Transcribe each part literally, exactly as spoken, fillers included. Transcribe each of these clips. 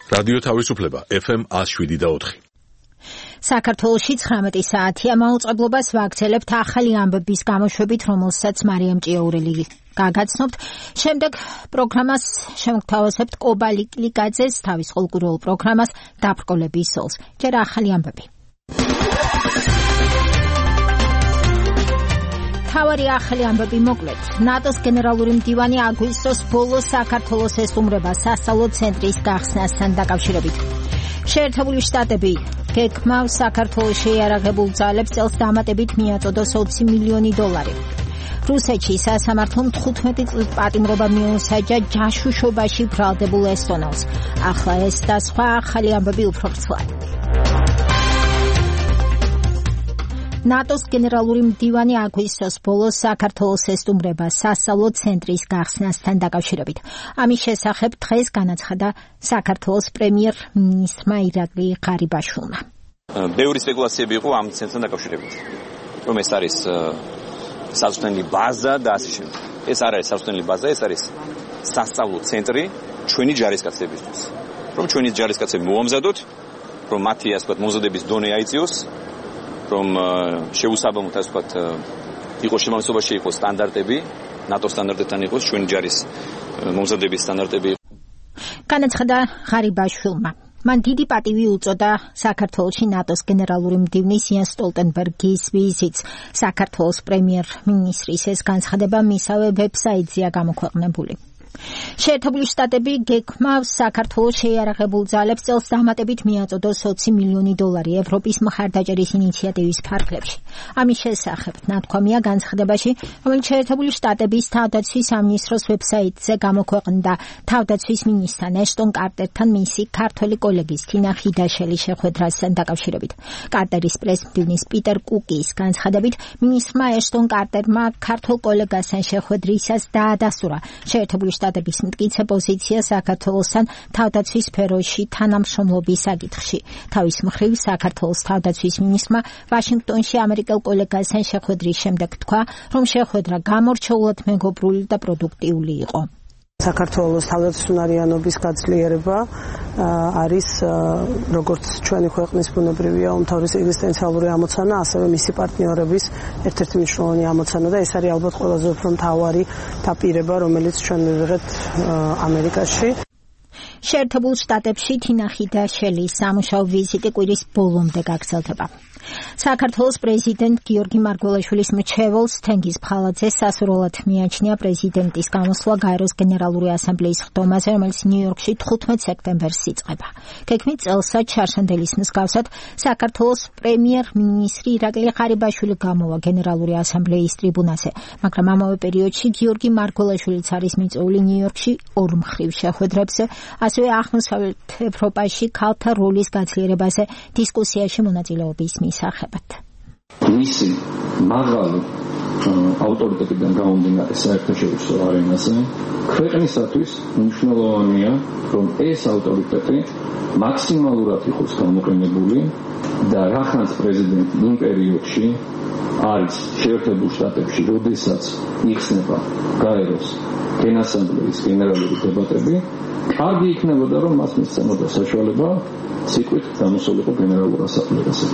რადიო თავისუფლება ეფ ემ one oh seven და four. საქართველოში ცხრამეტი საათია მაუწყებლობას ვაგრძელებთ ახალი ამბების გამოშვებით, რომელსაც მარიამ ჭიაურელი გაგაცნობთ. შემდეგ პროგრამას შემოგთავაზებთ კობა ლიკლიკაძეს თავის ყოველკვირეულ პროგრამას დაბრკოლების სოლს. ჯერ ახალი ამბები. თავარი ახალი ამბები მოკლედ. ნატოს გენერალური მდივანი აგვისტოს ბოლოს საქართველოს ესტუმრება სასწავლო ცენტრის გახსნასთან დაკავშირებით. შეერთებული შტატები გეკმავს საქართველოს შეიარაღებულ ძალებს წელს დამატებით მიაწოდოს ოცი მილიონი დოლარი. რუსეთში სასამართლომ თხუთმეტი წლის პატიმრობა მიუსაჯა ჯაშუშობაში ბრალდებულ ესტონელს. ახლა ეს და სხვა ახალი ამბები უფრო ვრცლად. ნატოს გენერალური მდივანი აგვისტოს ბოლოს საქართველოს ესტუმრება სასწავლო ცენტრის გახსნასთან დაკავშირებით. ამის შესახებ დღეს განაცხადა საქართველოს პრემიერ-მინისტრმა ირაკლი ღარიბაშვილმა. ბევრი სპეკულაციები იყო ამ ცენტრთან დაკავშირებით. რომ ეს არის სასწავლებელი ბაზა და ასე შემდეგ. ეს არ არის სასწავლებელი ბაზა, ეს არის სასწავლო ცენტრი ჩვენი ჯარისკაცებისთვის. რომ ჩვენი ჯარისკაცები მოამზადოთ, რომ მათი ასე ვთქვათ მომზადების დონე აიწიოს. რომ შეუსაბამოთ ასე ვთქვათ იყოს შემამსობაში იყოს სტანდარტები, ნატოს სტანდარტებთან იყოს ჩვენი ჯარის მომზადების სტანდარტები. განაცხადა ღარიბაშვილმა. მან დიდი პატივი უწოდა საქართველოში ნატოს გენერალური მდივნის იან სტოლტენბერგის ვიზიტს. საქართველოს პრემიერ-მინისტრის ეს განცხადება მისავე ვებსაიტზეა გამოქვეყნებული. შეერთებული შტატები გეკმავს საქართველოს შეიარაღებულ ძალებს წელს დამატებით მიაწოდოს ოცი მილიონი დოლარი ევროპის მხარდაჭერის ინიციატივის ფარგლებში. ამის შესახებ ნათქვამია განცხადებაში, რომელიც შეერთებული შტატების თავდაცვის სამინისტროს ვებსაიტზე გამოქვეყნდა თავდაცვის მინისტრთან ეშტონ კარტერთან მისი ქართველი კოლეგის თინა ხიდაშელის შეხვედრასთან დაკავშირებით. კარტერის პრეს-მდივნის პიტერ კუკის განცხადებით, მინისტრმა ეშტონ კარტერმა ქართულ კოლეგასთან შეხვედრისას დაადასტურა შეერთებული შტატების მტკიცე პოზიცია საქართველოსთან თავდაცვის სფეროში თანამშრომლობის საკითხში. თავის მხრივ საქართველოს თავდაცვის მინისტრმა ვაშინგტონში ამერიკელ კოლეგასთან შეხვედრის შემდეგ თქვა, რომ შეხვედრა გამორჩეულად მეგობრული და პროდუქტიული იყო. საქართველოს თავდაცვისუნარიანობის გაძლიერება არის როგორც ჩვენი ქვეყნის ბუნებრივია უმთავრესი ეგზისტენციალური ამოცანა, ასევე მისი პარტნიორების ერთ-ერთი მნიშვნელოვანი ამოცანა და ეს არის ალბათ ყველაზე უფრო მთავარი დაპირება, რომელიც ჩვენ მივიღეთ ამერიკაში. შეერთებულ შტატებში თინა ხიდაშელის სამუშაო ვიზიტი კვირის ბოლომდე გაგრძელდება. საქართველოს პრეზიდენტ გიორგი მარგველაშვილის მრჩეველს თენგიზ ფხალაძე სასურველად მიაჩნია პრეზიდენტის გამოსვლა გაეროს გენერალური ასამბლეის ხდომაზე, რომელიც ნიუ-იორკში თხუთმეტ სექტემბერს იწყება. გეგმით წელსა ჩარშანდელის მსგავსად საქართველოს პრემიერ-მინისტრი ირაკლი ღარიბაშვილი გამოვა გენერალური ასამბლეის ტრიბუნაზე, მაგრამ ამავე პერიოდში გიორგი მარგველაშვილიც არის მიწვეული ნიუ-იორკში ორმხრივ შეხვედრებზე, ასევე აღმოსავლეთ ევროპაში ქალთა როლის გაძლიერებაზე დისკუსიაში მონაწილეობის მისაღებად. მისი მაღალი ავტორიტეტიდან გამომდინარე საერთაშორისო არენაზე ქვეყნისათვის მნიშვნელოვანია, რომ ეს ავტორიტეტი მაქსიმალურად იყოს გამოყენებული და რახანს პრეზიდენტი იმ პერიოდში არის შეერთებულ შტატებში, როდესაც იხსნება გაეროს გენასამბლეის გენერალური დებატები, კარგი იქნებოდა, რომ მას მისცემოდა საშუალება ციკლით გამოსულიყო გენერალურ ასამბლეაზე.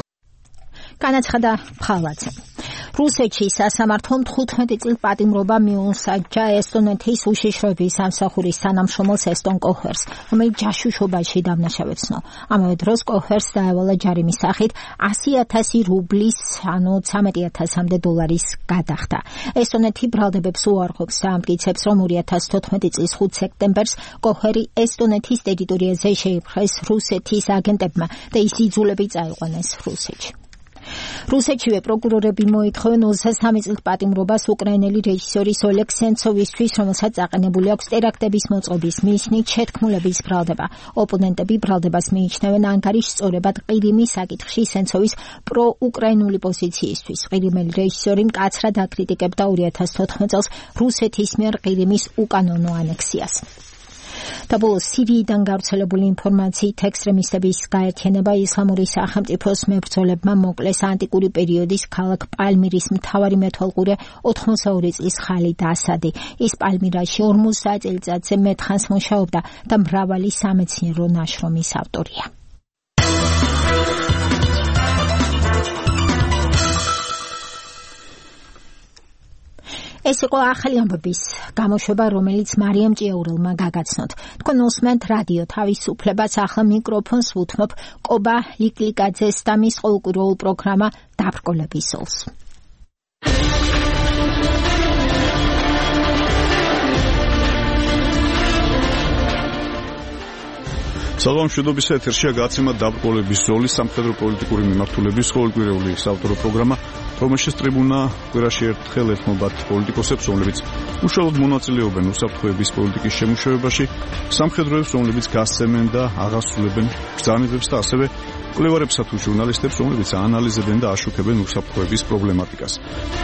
განაცხადა ფხალაძე. რუსეთში სასამართლომ თხუთმეტი წლის პატიმრობა მიუსაჯა ესტონეთის უშიშროების სამსახურის თანამშრომელს ესტონ კოჰერს, რომელიც ჯაშუშობაში დამნაშავეცნო. ამავე დროს კოჰერს დაევალა ჯარიმის სახით ასი ათასი რუბლის, ანუ ცამეტი ათასამდე დოლარის გადახდა. ესტონეთი ბრალდებებს უარყოფს და ამტკიცებს, რომ ორი ათას თოთხმეტი წლის ხუთ სექტემბერს კოჰერი ესტონეთის ტერიტორიაზე შეიპყრეს რუსეთის აგენტებმა და ის იძულებით წაიყვანეს რუსეთში. რუსეთშივე პროკურორები მოითხოვენ ოცდასამი წლის პატიმრობას უკრაინელი რეჟისორის ოლეგ სენცოვისთვის, რომელსაც აყენებული აქვს ტერაქტების მოწყობის მიზნით შეთქმულების ბრალდება. ოპონენტები ბრალდებას მიიჩნევენ ანგარიშსწორებად ყირიმის საკითხში სენცოვის პროუკრაინული პოზიციისთვის. ყირიმელი რეჟისორი მკაცრად აკრიტიკებდა ორი ათას თოთხმეტ წელს რუსეთის მიერ ყირიმის უკანონო ანექსიას. და ბოლოს სირიიდან გავრცელებული ინფორმაციით ექსტრემისტების გაერთიანება ისლამური სახელმწიფოს მებრძოლებმა მოკლეს ანტიკური პერიოდის ქალაქ პალმირის მთავარი მეთვალყურე ოთხმოცდაორი წლის ხალიდ ასადი. ის პალმირაში ორმოცდაათ წელიწადზე მეტხანს მუშაობდა და მრავალი სამეცნიერო ნაშრომის ავტორია. ეს იყო ახალი ამბების გამოშვება, რომელიც მარიამ ჭიაურელმა გაგაცნოთ. თქვენ უსმენთ რადიო თავისუფლებას, ახლა მიკროფონს ვუთმობ კობა ლიკლიკაძეს და მის ყოველკვირეულ პროგრამა დაბრკოლების სოლს. საღამოშვიდობის ეთერშია გაცემა დაბრკოლების ზოლის სამხედრო პოლიტიკური მიმართულების ყოველკვირეული საავტორო პროგრამა, რომელშიც ტრიბუნა კვირაში ერთხელ ეთმობათ პოლიტიკოსებს, რომლებიც უშუალოდ მონაწილეობენ უსაფრთხოების პოლიტიკის შემუშავებაში, სამხედროებს, რომლებიც გასცემენ და აღასრულებენ ბრძანებებს და ასევე მკვლევარებსა თუ ჟურნალისტებს, რომლებიც აანალიზებენ და აშუქებენ უსაფრთხოების პრობლემატიკას.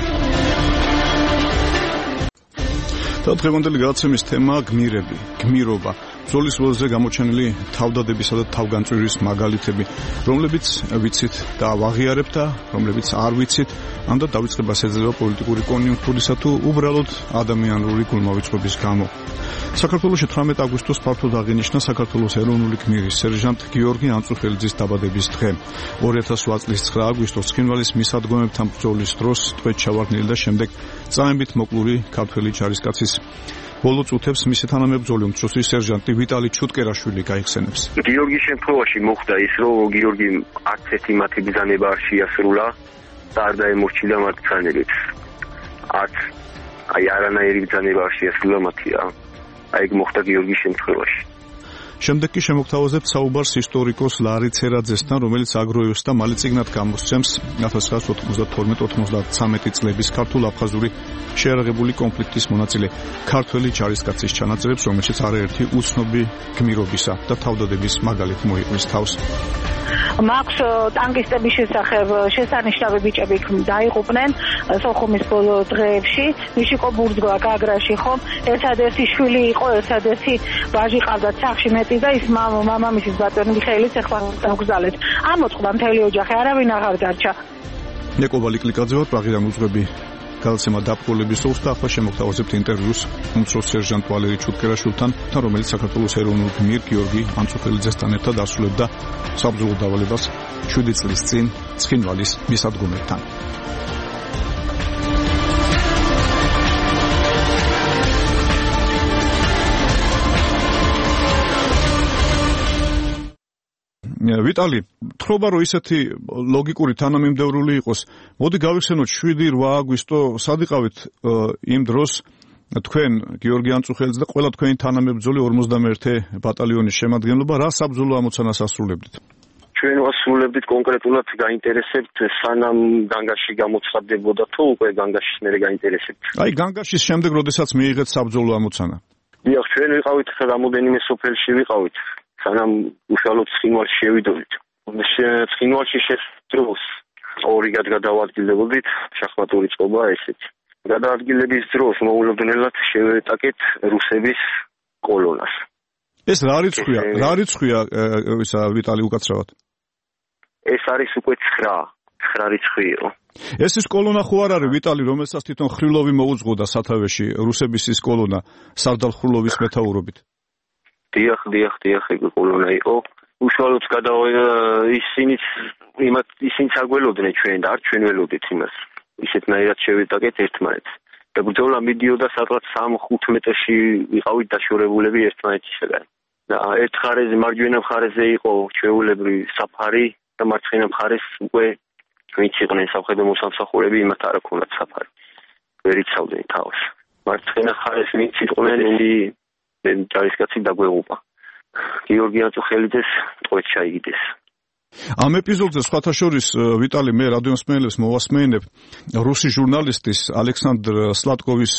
და დღევანდელი გადაცემის თემაა გმირები, გმირობა. ბრძოლის ველზე გამოჩენილი თავდადებისა და თავგანწვირის მაგალითები, რომლებიც ვიცით და ვაღიარებთ და რომლებიც არ ვიცით, ან და დავიწყებას ეძლევა პოლიტიკური კონიუნქტურისა თუ უბრალოდ ადამიანური გულმოვიწყობის გამო. საქართველოში თვრამეტი აგვისტოს ფართოდ აღინიშნა საქართველოს ეროვნული გმირის სერჟანტ გიორგი ანწუხელიძის დაბადების დღე. ორი ათას ოთხ წლის ცხრა აგვისტოს ცხინვალის მისადგომებთან ბრძოლის დროს ტყვედ ჩავარდნილი და შემდეგ წამებით მოკლური ქართველი ჯარისკაცის ბოლო წუთებს მისი თანამებრძოლი უმცროსი სერჟანტი ვიტალი ჩუტკერაშვილი გაიხსენებს. გიორგის შემთხვევაში მოხდა ის, რომ გიორგი არც ერთი მათი ბრძანება არ შეასრულა და არ დაემორჩილა მათ ბრძანებებს. არც აი არანაირი ბრძანება არ შეასრულა მათი. აი ეგ მოხდა გიორგის შემთხვევაში. შემდეგ კი შემოგთავაზებთ საუბარს ისტორიკოს ლარი ცერაძესთან, რომელიც აგროევს და მალე წიგნად გამოსცემს ათას ცხრაას ოთხმოცდათორმეტ ოთხმოცდათრამეტი წლების ქართულ-აფხაზური შეიარაღებული კონფლიქტის მონაწილე ქართველი ჯარისკაცის ჩანაწერებს, რომელშიც არაერთი უცნობი გმირობისა და თავდადების მაგალითი მოიყვის თავს. მაქვს ტანკისტების შესახებ შესანიშნავი ბიჭები დაიღუპნენ სოხუმის ბოლო დღეებში. მიშიკო ბურძგვა გაგრაში ხომ ერთადერთი შვილი იყო, ერთადერთი ვაჟი ყავდათ სახში მეტი და ის მამამისის ბატონი მიხეილიც ახლა დაგზალეთ. ამოწყდა მთელი ოჯახი, არავინ აღარ დარჩა. ნიკოლა ლიკლიკაძე ვარ, პრაღიდან უძღვები გადაცემა დაბრკოლების სოლს და ახლა შემოგთავაზებთ ინტერვიუს უმცროს სერჟანტ ვალერი ჩუტკერაშვილთან, რომელიც საქართველოს ეროვნულ გმირ გიორგი ანწუხელიძესთან ერთად ასრულებდა საბრძოლო დავალებას შვიდი წლის წინ ცხინვალის მისადგომებთან. ვიტალი, თხრობა რომ ისეთი ლოგიკური თანამიმდევრული იყოს, მოდი გავიხსენოთ შვიდი რვა აგვისტო სად იყავით იმ დროს თქვენ გიორგი ანწუხელიძე და ყველა თქვენი თანამებრძოლი ორმოცდამეერთე ბატალიონის შემადგენლობა რა საბრძოლო ამოცანას ასრულებდით? ჩვენ ვასრულებდით კონკრეტულად გაინტერესებთ სანამ განგაში გამოცხადდებოდა თუ უკვე განგაშის მერე გაინტერესებთ? აი განგაშის შემდეგ როდესაც მიიღეთ საბრძოლო ამოცანა. დიახ, ჩვენ ვიყავით რამოდენიმე სოფელში ვიყავით. სანამ უშუალოდ ცხინვალში შევიდოდით. ცხინვალში შესდროს ორი გადავადგილდებოდით, შახმატური წყობა ესეც. გადაადგილების დროს მოულოდნელად შევეტაკეთ რუსების კოლონას. ეს რა რიცხვია? რა რიცხვია ისა ვიტალი უკაცრავად? ეს არის უკვე ცხრა, ცხრა რიცხვი იყო. ეს ის კოლონა ხო არ არის ვიტალი, რომელსაც თვითონ ხრილოვი მოუძღოდა სათავეში, რუსების ის კოლონა სარდალ ხრილოვის მეთაურობით? დიახ, დიახ, დიახ, ეგ კოლონა იყო. უშუალოდ გადავა ისინიც იმათ ისინიც აგველოდნენ ჩვენ და არ ჩვენ ველოდით იმას. ისეთნაირად შევიტაკეთ ერთმანეთს. და ბრძოლა მიდიოდა სადღაც სამ ხუთ მეტრში ვიყავით დაშორებულები ერთმანეთისაგან. და ერთ მხარეზე მარჯვენა მხარეზე იყო ჩვეულებრივი საფარი და მარცხენა მხარეს უკვე ვინც იყვნენ სამხედრო მოსამსახურები, იმათ არ ჰქონდათ საფარი. ვერ იცავდნენ თავს. მარცხენა მხარეს ვინც იყვნენ, ჯარისკაცი დაგვეღუპა. გიორგი ანწუხელიძეს ტყვედ ჩაიგდეს. ამ ეპიზოდზე სხვათა შორის ვიტალი მე რადიომსმენელებს მოვასმენებ რუსი ჟურნალისტის ალექსანდრ სლატკოვის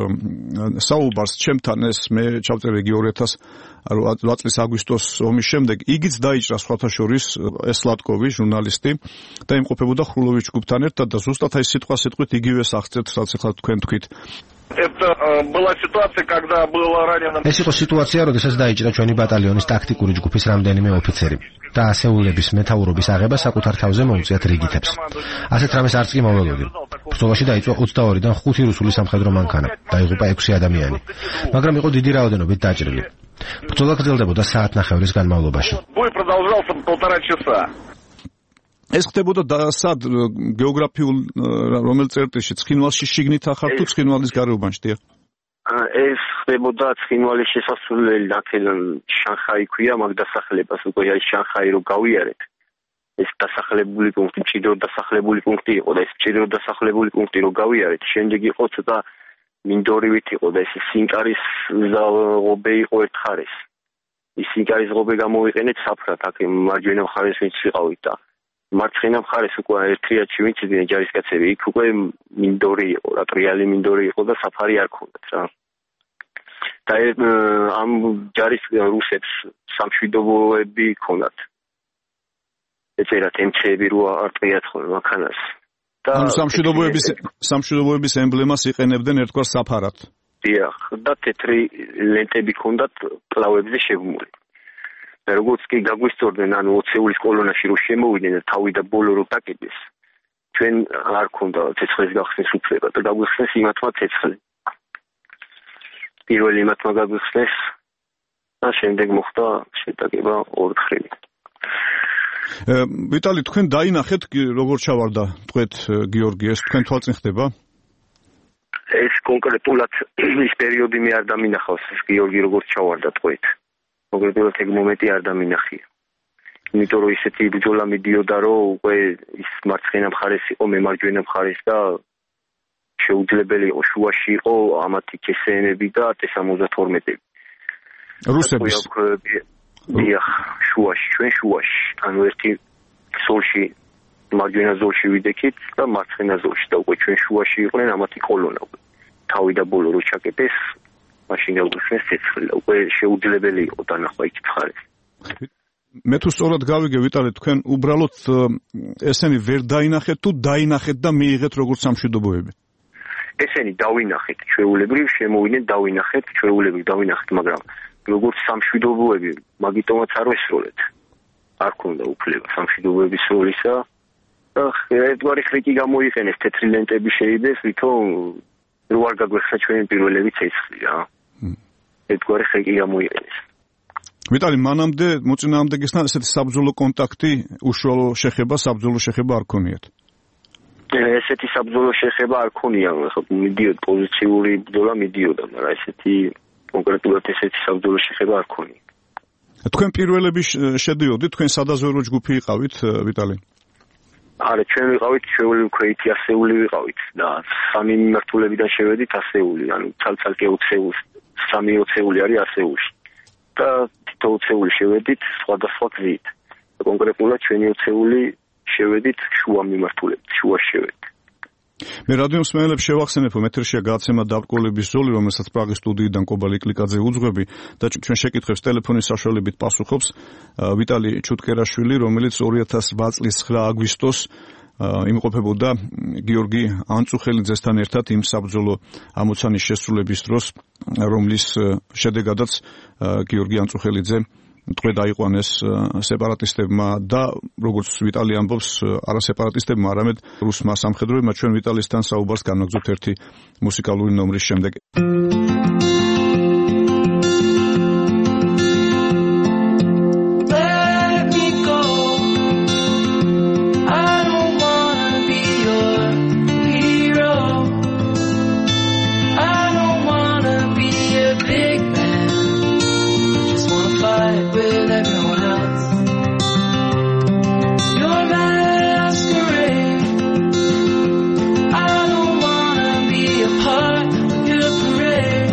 საუბარს ჩემთან. ეს მე ჩავწერე ორი ათას რვა წლის აგვისტოს ომის შემდეგ. იგიც დაიჭრა სხვათა შორის ეს სლატკოვი ჟურნალისტი და იმყოფებოდა ხრილოვის ჯგუფთან ერთად და ზუსტად აი სიტყვა სიტყვით იგივეს აღწერთ, რაც ახლა თქვენ თქვით. Это была ситуация, когда было ранено. ეს იყო სიტუაცია, როდესაც დაიჭრა ჩვენი ბატალიონის ტაქტიკური ჯგუფის რამდენიმე ოფიცერი და ასეულების მეთაურობის აღება საკუთარ თავზე მოუწიათ რიგითებს. ასეთ რამეს არც კი მოველოდი. ბრძოლაში დაიწვა ოცდაორიდან ხუთი რუსული სამხედრო მანქანა, დაიღუპა ექვსი ადამიანი, მაგრამ იყო დიდი რაოდენობით დაჭრილი. ბრძოლა გრძელდებოდა საათნახევრის განმავლობაში. Бой продолжался полтора часа. ეს ხდებოდა სად გეოგრაფიულ რომელ წერტილში ცხინვალში შიგნით ახარ თუ ცხინვალის გარეუბანში დიახ ეს ხდებოდა ცხინვალის შესასვლელი აქედან შანხაი ქვია მაგ დასახლებას უკვე აი შანხაი რო გავიარეთ ეს დასახლებული პუნქტი ჭიდრო დასახლებული პუნქტი იყო და ეს ჭიდრო დასახლებული პუნქტი რო გავიარეთ შემდეგ იყო ცოტა მინდორივით იყო და ეს სინკარის ღობე იყო ერთ ხარეს ის სინკარის ღობე გამოვიყენეთ საფრად აქ მარჯვენა მხარეს ვინც ვიყავით და მარცხენა მხარეს უკვე ერთიათში ვინც იდნენ ჯარისკაცები იქ უკვე მინდორი იყო რა ტრიალი მინდორი იყო და საფარი არ ქონდათ რა და ამ ჯარის რუსებს სამშვიდობოები ქონდათ ეწერათ ემცები რო არტყიათ ხოლმე მანქანას და ამ სამშვიდობოების სამშვიდობოების ემბლემას იყენებდნენ ერთგვარ საფარად დიახ და თეთრი ლენტები ქონდათ კლავებზე შეგმული როგორც კი გაგვისწორდნენ ანუ ოცეულის კოლონაში რო შემოვიდნენ და თავი და ბოლო რო დაკიდეს ჩვენ არ ქონდა ცეცხლის გახსნის უფლება და გაგვიხსნეს იმათმა ცეცხლი პირველი იმათმა გაგვიხსნეს და შემდეგ მოხდა შეტაკება ორქრივი ვიტალი თქვენ დაინახეთ როგორ ჩავარდა თქვენ გიორგი ეს თქვენ თვალწინ ხდება ეს კონკრეტულად ის პერიოდი მე არ დამინახავს ეს გიორგი როგორ ჩავარდა თქვენ კონკრეტულად ეგ მომენტი არ დამინახია. იმიტომ რომ ისეთი ბრძოლა მიდიოდა რომ უკვე ის მარცხენა მხარეს იყო, მე მარჯვენა მხარეს და შეუძლებელი იყო შუაში იყო ამათი კესენები და ტე სამოცდათორმეტები. რუსების დიახ, შუაში, ჩვენ შუაში. ანუ ერთი ზოლში მარჯვენა ზოლში ვიდექით და მარცხენა ზოლში და უკვე ჩვენ შუაში იყვნენ ამათი კოლონა. თავი და ბოლო რო ჩაკეტეს მაშინ გაგვიხსნეს ცეცხლი უკვე შეუძლებელი იყო დანახვა იქ მხარეს. მე თუ სწორად გავიგე ვიტალე თქვენ უბრალოდ ესენი ვერ დაინახეთ თუ დაინახეთ და მიიღეთ როგორც სამშვიდობოები. ესენი დავინახეთ ჩვეულებრივ შემოვიდნენ დავინახეთ ჩვეულებრივ დავინახეთ მაგრამ როგორც სამშვიდობოები მაგიტომაც არ ვესროლეთ. არ ქონდა უფლება სამშვიდობოების როლისა და ერთგვარი ხრიკი გამოიყენეს თეთრი ლენტები შეიდეს ვითომ რო არ გაგვეხსნა ჩვენი პირველები ცეცხლი რა. ერთგვარი ხრიკი გამოიყენეს. ვიტალი მანამდე მოწინააღმდეგესთან ესეთი საბრძოლო კონტაქტი უშუალო შეხება საბრძოლო შეხება არ ქონიათ. ესეთი საბრძოლო შეხება არ ქონია, ხო მიდიოდა პოზიციური ბრძოლა მიდიოდა, მაგრამ ესეთი კონკრეტულად ესეთი საბრძოლო შეხება არ ქონია. თქვენ პირველები შედიოდით, თქვენ სადაზვერო ჯგუფი იყავით, ვიტალი? არა, ჩვენ ვიყავით ჩვეული ქვეითი ასეული ვიყავით და სამი მიმართულებიდან შევედით ასეული, ანუ ცალ-ცალკე ოცეული, სამი ოცეული არის ასეულში. და თითო ოცეული შევედით სხვადასხვა გზით. კონკრეტულად ჩვენი ოცეული შევედით შუა მიმართულებით, შუა შევედით. მე რადიო მსმენელებს შევახსენებ, რომ ეთერშია გადაცემა დაბრკოლების ზოლი, რომელსაც პრაღის სტუდიიდან კობალი კლიკაძე უძღვები და ჩვენ შეკითხვებს ტელეფონის საშუალებით პასუხობს ვიტალი ჩუტკერაშვილი, რომელიც ორი ათას ოთხ წლის ცხრა აგვისტოს იმყოფებოდა გიორგი ანწუხელიძესთან ერთად იმ საბრძოლო ამოცანის შესრულების დროს, რომლის შედეგადაც გიორგი ანწუხელიძე ტყვე დაიყვანეს სეპარატისტებმა და როგორც ვიტალი ამბობს, არა სეპარატისტებმა, არამედ რუსმა სამხედროებმა. ჩვენ ვიტალისთან საუბარს განვაგრძობთ ერთი მუსიკალური ნომრის შემდეგ. Part of your parade.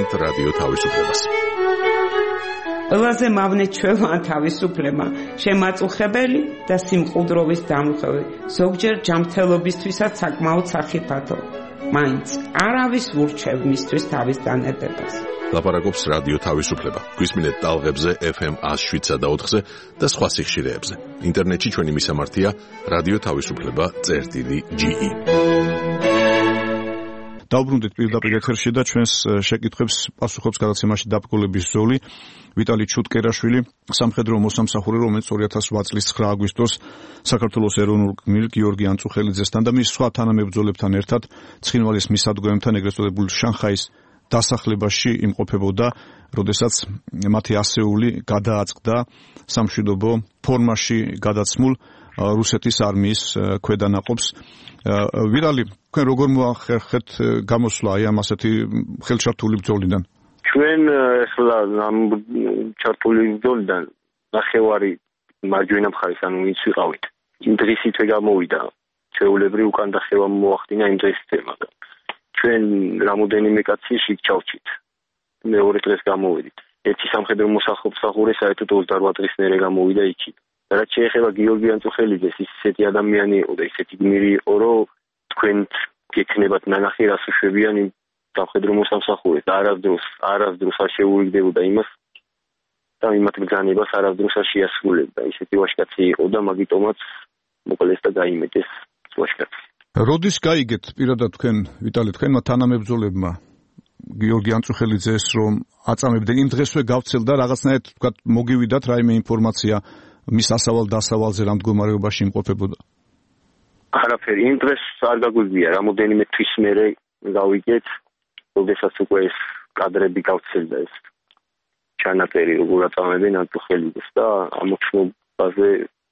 გისმენთ რადიო თავისუფლებას. ყველაზე მავნე ჩვეულა თავისუფლება, შემაწუხებელი და სიმყუდროვის დამხევი, ზოგჯერ ჯანმრთელობისთვისაც საკმაოდ სახიფათო. მაინც არავის ურჩევ მისთვის თავის დანებებას. ლაპარაკობს რადიო თავისუფლება. გვისმინეთ ტალღებზე ეფ ემ ათს შვიდსა და ოთხზე და სხვა სიხშირეებზე. ინტერნეტში ჩვენი მისამართია რადიო თავისუფლება წერტილი ჯი ი. დავბრუნდით პირდაპირ ეთერში და ჩვენს შეკითხვებს პასუხობს გადაცემაში დაბრკოლების ზოლი ვიტალი ჩუტკერაშვილი, სამხედრო მოსამსახურე, რომელიც ორი ათას ოთხ წლის ცხრა აგვისტოს საქართველოს ეროვნულ გმირ გიორგი ანწუხელიძესთან და მის სხვა თანამებრძოლებთან ერთად ცხინვალის მისადგომებთან ეგრეთ წოდებულ შანხაის დასახლებაში იმყოფებოდა, როდესაც მათი ასეული გადააწყდა სამშვიდობო ფორმაში გადაცმულ რუსეთის არმიის ქვედანაყოფს. ვიტალი, თქვენ როგორ მოახერხეთ გამოსვლა აი ამ ასეთი ხელჩართული ბრძოლიდან? ჩვენ ახლა ამ ჩართული ბრძოლიდან ნახევარი მარჯვენა მხარეს, ანუ ვინც ვიყავით, იმ დღისითვე გამოვიდა. ჩვეულებრივ უკან დახევა მოახდინა იმ დღისითვე, მაგრამ ჩვენ რამოდენიმე კაცი შიგ ჩავჭით. მეორე დღეს გამოვედით. ერთი სამხედრო მოსახურე საერთოდ ოცდაოთხ დღის მერე გამოვიდა იქით. რაც შეეხება გიორგი ანწუხელიძეს, ის ისეთი ადამიანი იყო და ისეთი გმირი იყო, რომ თქვენ გექნებათ ნანახი რას უშვებიან იმ სამხედრო მოსამსახურეს და არასდროს არასდროს არ შეურიგდებოდა იმას და იმათ ბრძანებას არასდროს არ შეასრულებდა. ისეთი ვაჟკაცი იყო და მაგიტომაც მოკლეს და გაიმეტეს ვაჟკაცი. როდის გაიგეთ პირადად თქვენ ვიტალი თქვენმა თანამებრძოლებმა გიორგი ანწუხელიძეს რომ აწამებდნენ იმ დღესვე გავცელდა რაღაცნაირად თქვათ მოგივიდათ რაიმე ინფორმაცია მის ასავალ დასავალზე რა მდგომარეობაში იმყოფებოდა? არაფერი, იმ დღეს არ გაგვიგია, რამოდენიმე თვის მერე გავიგეთ, როდესაც უკვე ეს კადრები გავცელდა ეს ჩანაწერი როგორ აწამებენ ანწუხელიძეს და ამოჩნობაზე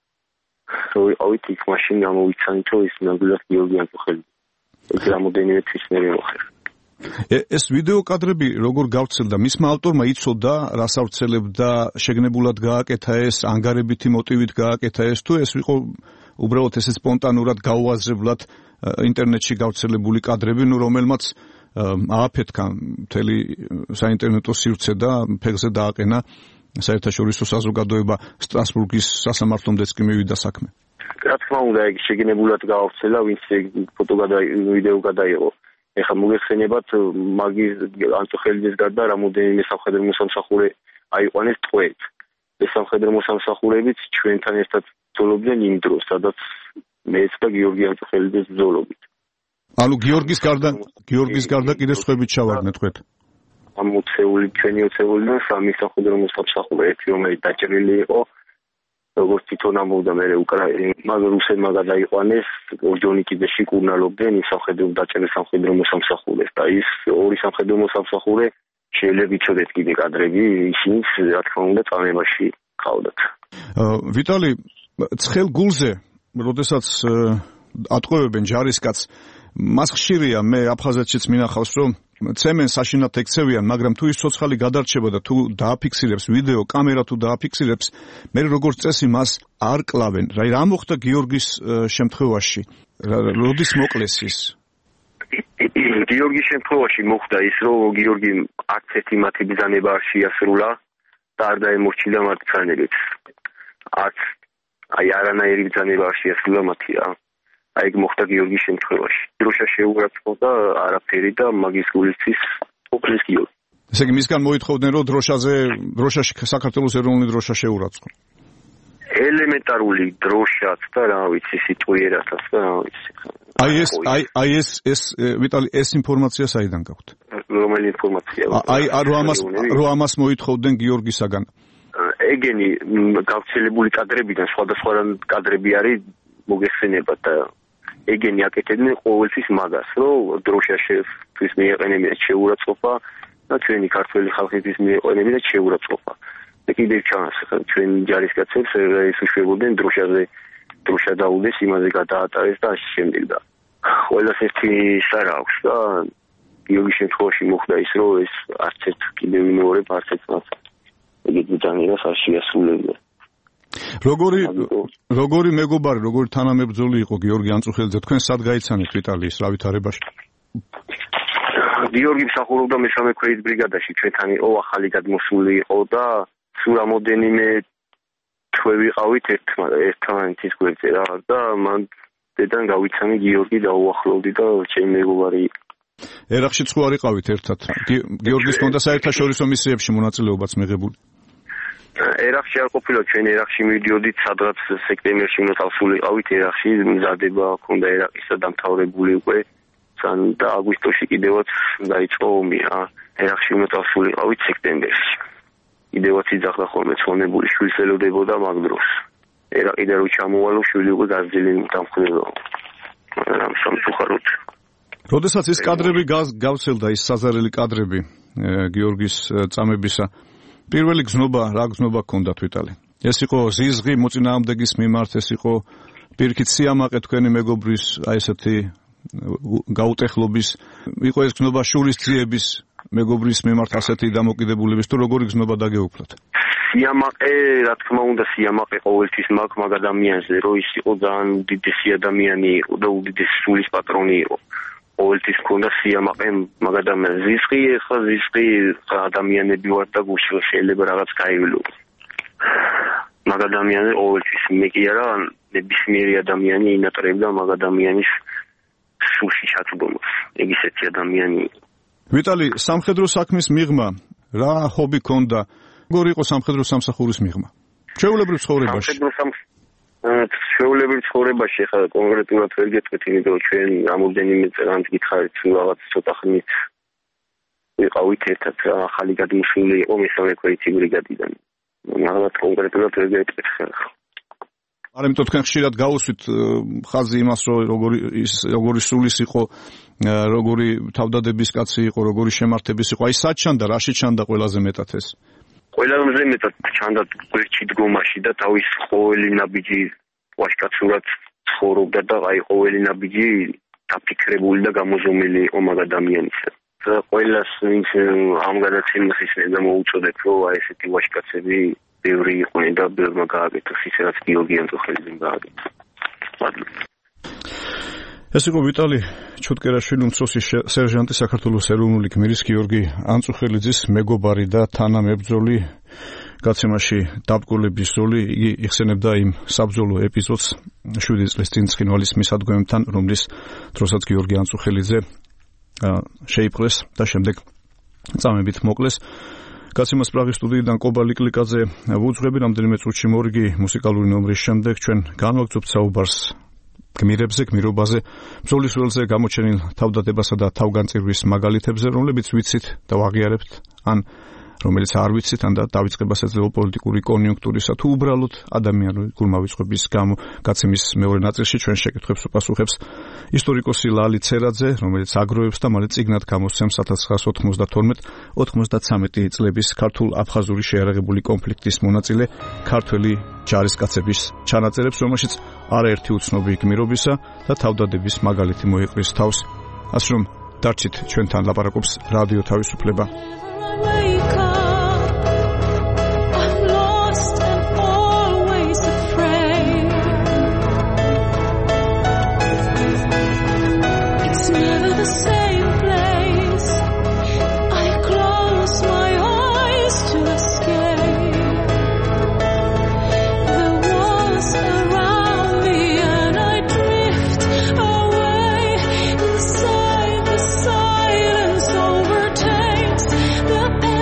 რო ვიყავით იქ მაშინ გამოვიცანით რომ ის ნამდვილად გიორგი ანწუხელიძე. ეს რამოდენიმე თვის მერე მოხერხდა. ეს ვიდეო კადრები როგორ გავცელდა? მისმა ავტორმა იცოდა რას ავრცელებდა, შეგნებულად გააკეთა ეს, ანგარებითი მოტივით გააკეთა ეს, თუ ეს იყო უბრალოდ ესე სპონტანურად გაუაზრებლად ინტერნეტში გავრცელებული კადრები, ნუ რომელმაც ააფეთქა მთელი საინტერნეტო სივრცე და ფეხზე დააყენა საერთაშორისო საზოგადოება სტრასბურგის სასამართლომდეც კი მივიდა საქმე. რა თქმა უნდა, ეგ შეგნებულად გაავრცელა, ვინც ფოტო გადა ვიდეო გადაიღო. ეხლა მოგეხსენებათ მაგის ანწუხელიძეს გარდა რამოდენიმე სამხედრო მოსამსახურე აიყვანეს ტყვეით. ეს სამხედრო მოსამსახურეებიც ჩვენთან ერთად ბრძოლობდნენ იმ დროს, სადაც მეც და გიორგი ანწუხელიძეს ბრძოლობით. ანუ გიორგის გარდა გიორგის გარდა კიდე სხვები ჩავარდნენ თქვენ? ამ ოცეული ჩვენი ოცეულიდან სამი სამხედრო მოსამსახურე, ერთი რომელიც დაჭრილი იყო, როგორც თვითონ ამბობდა მე უკრაინა რუსებმა გადაიყვანეს ორჯონიკიძეში კურნალობდნენ იმ სამხედრო დაჭერილ სამხედრო მოსამსახურეს და ის ორი სამხედრო მოსამსახურე შეიძლება იცოდეთ კიდე კადრები, ისინიც რა თქმა უნდა წამებაში ყავდათ. ვიტალი, ცხელ გულზე, როდესაც ატყვევებენ ჯარისკაცს, მას ხშირია, მე აფხაზეთშიც მინახავს, რომ ცემენ საშინად ექცევიან, მაგრამ თუ ის ცოცხალი გადარჩება და თუ დააფიქსირებს ვიდეო, კამერა თუ დააფიქსირებს, მე როგორც წესი მას არ კლავენ. რა მოხდა გიორგის შემთხვევაში? როდის მოკლეს ის? გიორგის შემთხვევაში მოხდა ის, რომ გიორგი არც ერთი მათი ბრძანება არ შეასრულა და არ დაემორჩილა მათ ბრძანებით. არც აი არანაირი ბრძანება არ შეასრულა მათი. აი ეგ მოხდა გიორგის შემთხვევაში. დროშა შეურაცხყო და არაფერი და მაგის გულისთვის ყოფილის გიორგი. ესე იგი მისგან მოითხოვდნენ რომ დროშაზე დროშაში საქართველოს ეროვნული დროშა შეურაცხყო. ელემენტარული დროშაც და რა ვიცი სიტყვიერათაც და რა ვიცი. აი ეს აი აი ეს ეს ვიტალი ეს ინფორმაცია საიდან გაქვთ? რომელი ინფორმაცია? აი რომ ამას რომ ამას მოითხოვდნენ გიორგისაგან. ეგენი გავრცელებული კადრებიდან სხვადასხვა კადრები არის მოგეხსენებათ და ეგენი აკეთებდნენ ყოველთვის მაგას, რომ დროშაშთვის მიეყენებინათ შეურაცხყოფა და ჩვენი ქართველი ხალხისთვის მიეყენებინათ შეურაცხყოფა. და კიდევ ჩანს, ჩვენ ჯარისკაცებს ეს უშვებოდნენ დროშაზე, დროშა დაუდეს, იმაზე გადაატარეს და ასე შემდეგ და ყველას ერთი სარა აქვს და გიორგის შემთხვევაში მოხდა ის, რომ ეს არც ერთ კიდევ ვინმეორებ არც ერთ მას ეგეთი ბრძანებას არ შეასრულებდა. როგორი როგორი მეგობარი, როგორი თანამებრძოლი იყო გიორგი ანწუხელიძე? თქვენ სად გაიცანით ვიტალის რა ვითარებაში? გიორგი მსახურობდა მესამე ქვეით ბრიგადაში, ჩვენთან იყო ახალი გადმოსული იყო და სულ რამოდენიმე თვე ვიყავით ერთმანეთის გვერდზე რა და მან დედან გავიცანი გიორგი დაუახლოვდი და ჩემი მეგობარი. ერახშიც ხო არ იყავით ერთად? გიორგის ჰქონდა საერთაშორისო მისიებში მონაწილეობაც მიღებული? ერახში არ ყოფილა, ჩვენ ერახში მივიდიოდით, სადღაც სექტემბერში უნდა წავსულიყავით ერახში, მზადება ჰქონდა ერაყისა დამთავრებული უკვე. და აგვისტოში კიდევაც დაიწყო ომი რა. ერახში უნდა წავსულიყავით სექტემბერში. კიდევაც იძახდა ხოლმე ცხონებული შვილს ელოდებოდა მაგ დროს. ერაყიდან რო ჩამოვალო, შვილი უკვე გაზრდილი დამხდება. მაგრამ სამწუხაროდ. როდესაც ეს კადრები გავცელდა, ის საზარელი კადრები გიორგის წამებისა, პირველი გზნობა, რა გზნობა გქონდათ ვიტალი? ეს იყო ზიზღი მოწინააღმდეგის მიმართ, ეს იყო პირიქით სიამაყე თქვენი მეგობრის, აი ესეთი გაუტეხლობის, იყო ეს გზნობა შურისძიების მეგობრის მიმართ ასეთი დამოკიდებულების თუ როგორი გზნობა დაგეუფლათ? სიამაყე, რა თქმა უნდა, სიამაყე ყოველთვის მაქვს მაგ ადამიანზე, რომ ის იყო ძალიან უდიდესი ადამიანი იყო და უდიდესი სულის პატრონი იყო. ყოველთვის მქონდა სიამაყე მაგ ადამიანზე. ზისყი, ეხლა ზისყი ადამიანები ვარ და გუშინ შეიძლება რაღაც გაივლო. მაგ ადამიანზე ყოველთვის მე კი არა, ნებისმიერი ადამიანი ინატრებდა მაგ ადამიანის სულში ჩაწვდომას. ეგ ისეთი ადამიანი. ვიტალი, სამხედრო საქმის მიღმა რა ჰობი ქონდა? როგორი იყო სამხედრო სამსახურის მიღმა? ჩვეულებრივ ცხოვრებაში. ჩვეულებრივ ცხოვრებაში ხა კონკრეტულად ვერ გეტყვით, იმიტომ რომ ჩვენ რამოდენიმე წელს გითხარით, რაღაც ცოტა ხნით ვიყავით ერთად, ახალი გადმოსული იყო მესამე ქვეითი ბრიგადიდან. მაგრამ კონკრეტულად ვერ გეტყვით ხა. არამედ თქვენ ხშირად გაუსვით ხაზი იმას, რომ როგორი ის როგორი სულის იყო, როგორი თავდადების კაცი იყო, როგორი შემართების იყო. აი სად ჩანდა, რაში ჩანდა ყველაზე მეტად ეს? ყველაზე მეტად ჩანდა გვერდში დგომაში და თავის ყოველი ნაბიჯი ვაშკაცურად ცხოვრობდა და აი ყოველი ნაბიჯი დაფიქრებული და გამოზომილი იყო მაგ ადამიანისა. და ყველას ვინც ამ გადაცემას ისე და მოუწოდეთ, რომ აი ესეთი ვაშკაცები ბევრი იყვნენ და ბევრმა გააკეთეს ისე რაც გიორგი ანწუხელიძემ გააკეთა. ეს იყო ვიტალი ჩუტკერაშვილი, უმცროსი სერჟანტი, საქართველოს ეროვნული გმირის გიორგი ანწუხელიძის მეგობარი და თანამებრძოლი. გაცემაში დაბკოლების როლი იგი იხსენებდა იმ საბრძოლო ეპიზოდს შვიდი წლის წინ ცხინვალის მისადგომებთან, რომლის დროსაც გიორგი ანწუხელიძე შეიპყრეს და შემდეგ წამებით მოკლეს. გაცემას პრაღის სტუდიიდან კობა ლიკლიკაძე ვუძღვები, რამდენიმე წუთში მორიგი მუსიკალური ნომრის შემდეგ ჩვენ განვაგრძობთ საუბარს გმირებზე, გმირობაზე, ბრძოლის ველზე გამოჩენილ თავდადებასა და თავგანწირვის მაგალითებზე, რომლებიც ვიცით და ვაღიარებთ, ან რომელიც არ ვიცით, ან და დავიწყებას ეძლევა პოლიტიკური კონიუნქტურისა თუ უბრალოდ ადამიანური გულმავიწყების გამო. გაცემის მეორე ნაწილში ჩვენ შეკითხვებს უპასუხებს ისტორიკოსი ლალი ცერაძე, რომელიც აგროვებს და მალე წიგნად გამოსცემს ათას ცხრაასი ოთხმოცდათორმეტ ოცდათვრამეტი წლების ქართულ-აფხაზური შეიარაღებული კონფლიქტის მონაწილე ქართველი ჯარისკაცების ჩანაწერებს, რომელშიც არაერთი უცნობი გმირობისა და თავდადების მაგალითი მოიყრის თავს. ასე რომ დარჩით ჩვენთან, ლაპარაკობს რადიო თავისუფლება. The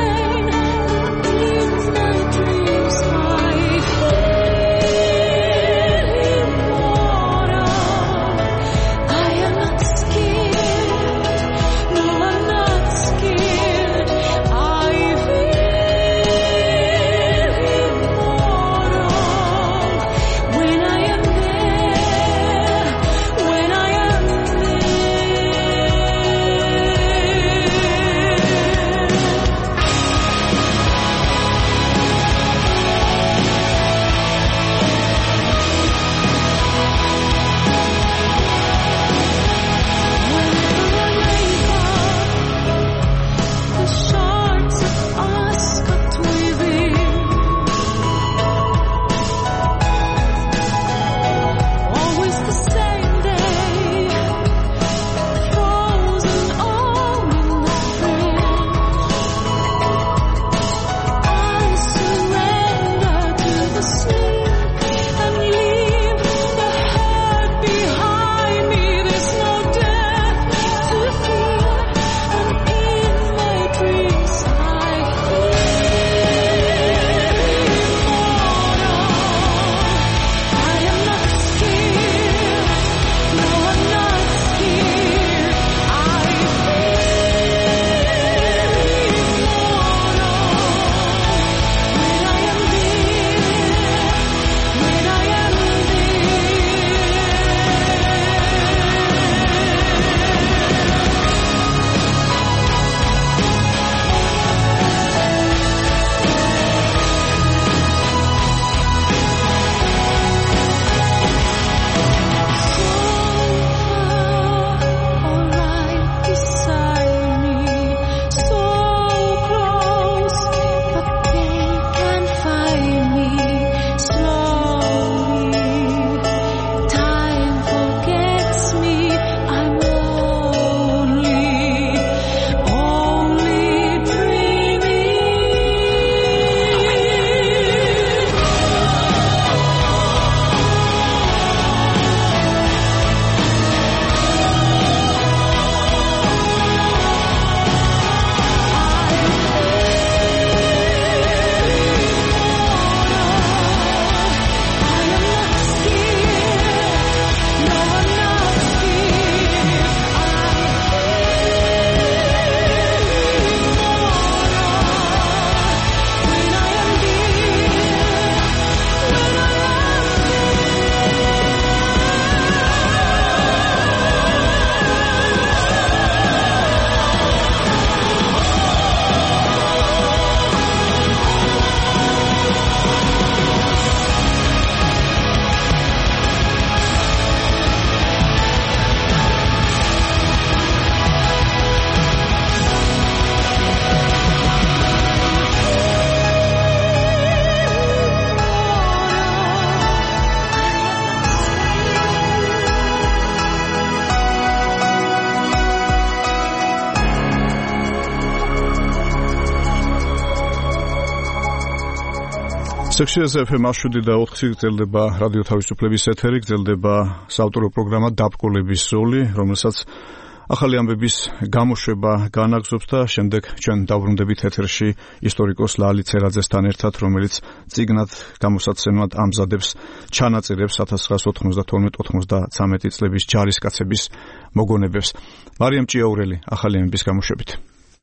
სექციაზე ეფ ემ შვიდი და ოთხი გრძელდება რადიო თავისუფლების ეთერი, გრძელდება საავტორო პროგრამა დაბკოლების ზოლი, რომელსაც ახალი ამბების გამოშვება განაგზობს და შემდეგ ჩვენ დავბრუნდებით ეთერში ისტორიკოს ლალი ცერაძესთან ერთად, რომელიც წიგნად გამოსაცემად ამზადებს ჩანაწერებს ათას ცხრაას ოთხმოცდათორმეტ ოთხმოცდათრამეტი წლების ჯარისკაცების მოგონებებს. მარიამ ჭიაურელი ახალი ამბების გამოშვებით.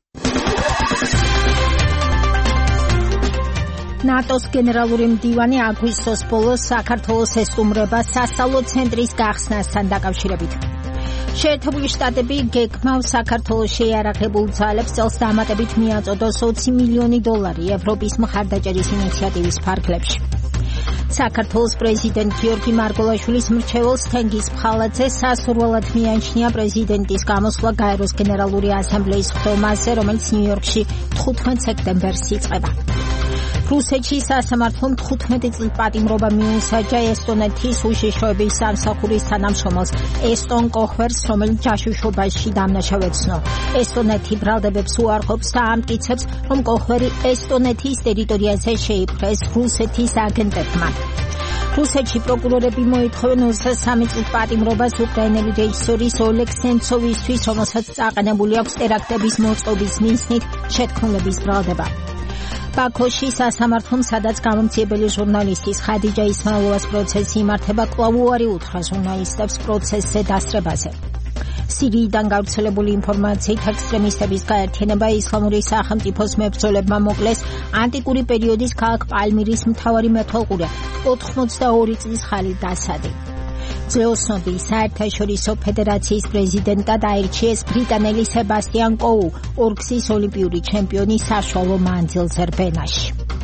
ნატოს გენერალური მდივანი აგვისტოს ბოლოს საქართველოს ესტუმრება სასწავლო ცენტრის გახსნასთან დაკავშირებით. შეერთებული შტატები გეგმავს საქართველოს შეიარაღებულ ძალებს წელს დამატებით მიაწოდოს ოცი მილიონი დოლარი ევროპის მხარდაჭერის ინიციატივის ფარგლებში. საქართველოს პრეზიდენტ გიორგი მარგოლაშვილის მრჩეველს თენგიზ ფხალაძე სასურველად მიანიშნია პრეზიდენტის გამოსვლა გაეროს გენერალური ასამბლეის ხდომაზე, რომელიც ნიუ-იორკში თხუთმეტ სექტემბერს იწყება. რუსეთში სასამართლომ თხუთმეტი წლის პატიმრობა მიუსაჯა ესტონეთის უშიშროების სამსახურის თანამშრომელს ესტონ კოხვერს, რომელიც ჯაშუშობაში დამნაშავეცნო. ესტონეთი ბრალდებებს უარყოფს და ამტკიცებს, რომ კოხვერი ესტონეთის ტერიტორიაზე შეიპყრეს რუსეთის აგენტებმა. რუსეთში პროკურორები მოითხოვენ ოცდასამი წლის პატიმრობას უკრაინელი რეჟისორის ოლეგ სენცოვისთვის, რომელსაც წაყენებული აქვს ტერაქტების მოწყობის მიზნით შეთქმულების ბრალდება. ბაქოში სასამართლომ, სადაც გამომცემელი ჟურნალისტის ხადიჯა ისმაილოვას პროცესი იმართება, კვლავ უარი უთხრა ჟურნალისტებს პროცესზე დასწრებაზე. სირიიდან გავრცელებული ინფორმაციით ექსტრემისტების გაერთიანება ისლამური სახელმწიფოს მებრძოლებმა მოკლეს ანტიკური პერიოდის ქალაქ პალმირის მთავარი მეთვალყურე ოთხმოცდაორი წლის ხალიდ დასადი. ძეოსნობი საერთაშორისო ფედერაციის პრეზიდენტად აირჩიეს ბრიტანელი სებასტიან კოუ, ორგზის ოლიმპიური ჩემპიონი საშუალო მანძილზე რბენაში.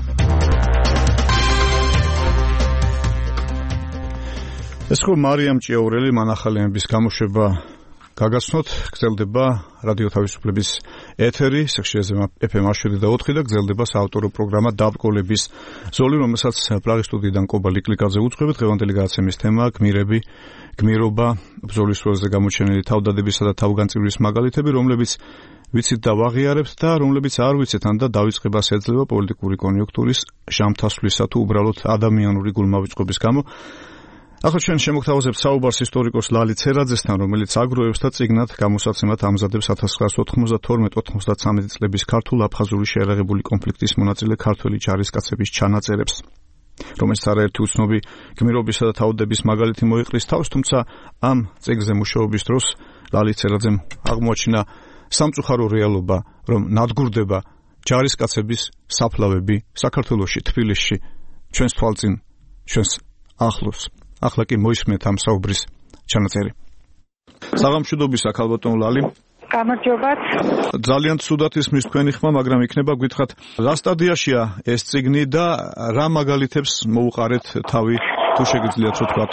ეს ხო მარიამ ჭიაურელი, მან ახალი ამბების გამოშვება გაგაცნოთ, გრძელდება რადიო თავისუფლების ეთერი, სექციაზე ეფ ემ შვიდი და ოთხი და გრძელდება საავტორო პროგრამა დაბკოლების ზოლი, რომელსაც პრაღის სტუდიიდან კობა ლიკლიკაძე უძღვებით. დღევანდელი გადაცემის თემაა გმირები, გმირობა, ბრძოლის როლზე გამოჩენილი თავდადებისა და თავგანწირვის მაგალითები, რომლებიც ვიცით და ვაღიარებთ და რომლებიც არ ვიცით ან და დავიწყებას ეძლევა პოლიტიკური კონიუნქტურის ჟამთასვლისა თუ უბრალოდ ადამიანური გულმავიწყობის გამო. ახლა ჩვენ შემოგთავაზებთ საუბარს ისტორიკოს ლალი ცერაძესთან, რომელიც აგროვებს და წიგნად გამოსაცემად ამზადებს ათას ცხრაას ოთხმოცდათორმეტ ოთხმოცდათრამეტი წლების ქართულ-აფხაზური შეიარაღებული კონფლიქტის მონაწილე ქართველი ჯარისკაცების ჩანაწერებს, რომელიც არაერთი უცნობი გმირობისა და თავდების მაგალითი მოიყრის თავს, თუმცა ამ წიგნზე მუშაობის დროს ლალი ცერაძემ აღმოაჩინა სამწუხარო რეალობა, რომ ნადგურდება ჯარისკაცების საფლავები საქართველოში, თბილისში, ჩვენს თვალწინ, ჩვენს ახლოს. ახლა კი მოისმენთ ამ საუბრის ჩანაწერი. საღამშვიდობისა, ქალბატონ ლალი. გამარჯობათ. ძალიან ცუდად ისმის თქვენი ხმა, მაგრამ იქნება გითხრათ, რა სტადიაშია ეს წიგნი და რა მაგალითებს მოუყარეთ თავი, თუ შეგიძლიათ ვთქვათ.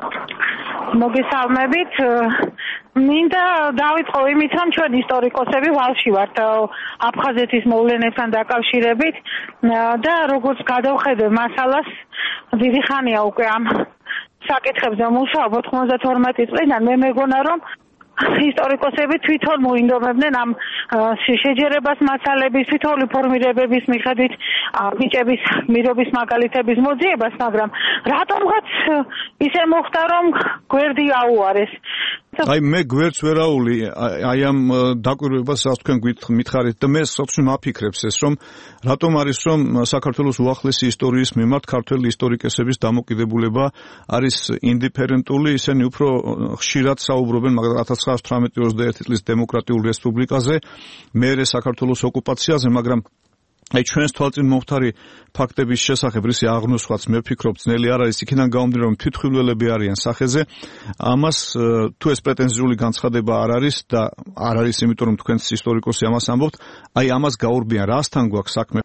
მოგესალმებით. მინდა დავიწყო იმით, რომ ჩვენ ისტორიკოსები ვალში ვართ აფხაზეთის მოვლენებთან დაკავშირებით და როგორც გადავხედე მასალას, დიდი ხანია უკვე ამ საკითხებზე მუშაობ ოთხმოცდათორმეტი წლიდან. მე მეგონა, რომ ისტორიკოსები თვითონ მოინდომებდნენ ამ შეჯერებას მასალების, თვითონული ფორმირებების მიხედვით ბიჭების მირობის მაგალითების მოძიებას, მაგრამ რატომღაც ისე მოხდა, რომ გვერდი აუარეს. აი მე გვერდს ვერაული აი ამ დაკვირვებას რაც თქვენ მითხარით და მე სოციალ მაფიქრებს ეს რომ რატომ არის რომ საქართველოს უახლესი ისტორიის მიმართ ქართველი ისტორიკოსების დამოკიდებულება არის ინდიფერენტული, ისინი უფრო ხშირად საუბრობენ მაგრამ ათას ცხრაას ოცდაათი ოცდაერთი წლის დემოკრატიულ რესპუბლიკაზე, მერე საქართველოს ოკუპაციაზე, მაგრამ აი ჩვენს თვალწინ მომხდარი ფაქტების შესახებ რისი აღნოსვაც მე ვფიქრობ ძნელი არ არის, იქიდან გამომდინარე რომ თვითმხილველები არიან სახეზე. ამას თუ ეს პრეტენზიული განცხადება არ არის და არ არის იმიტომ რომ თქვენს ისტორიკოსი ამას ამბობთ, აი ამას გაურბიან, რასთან გვაქვს საქმე?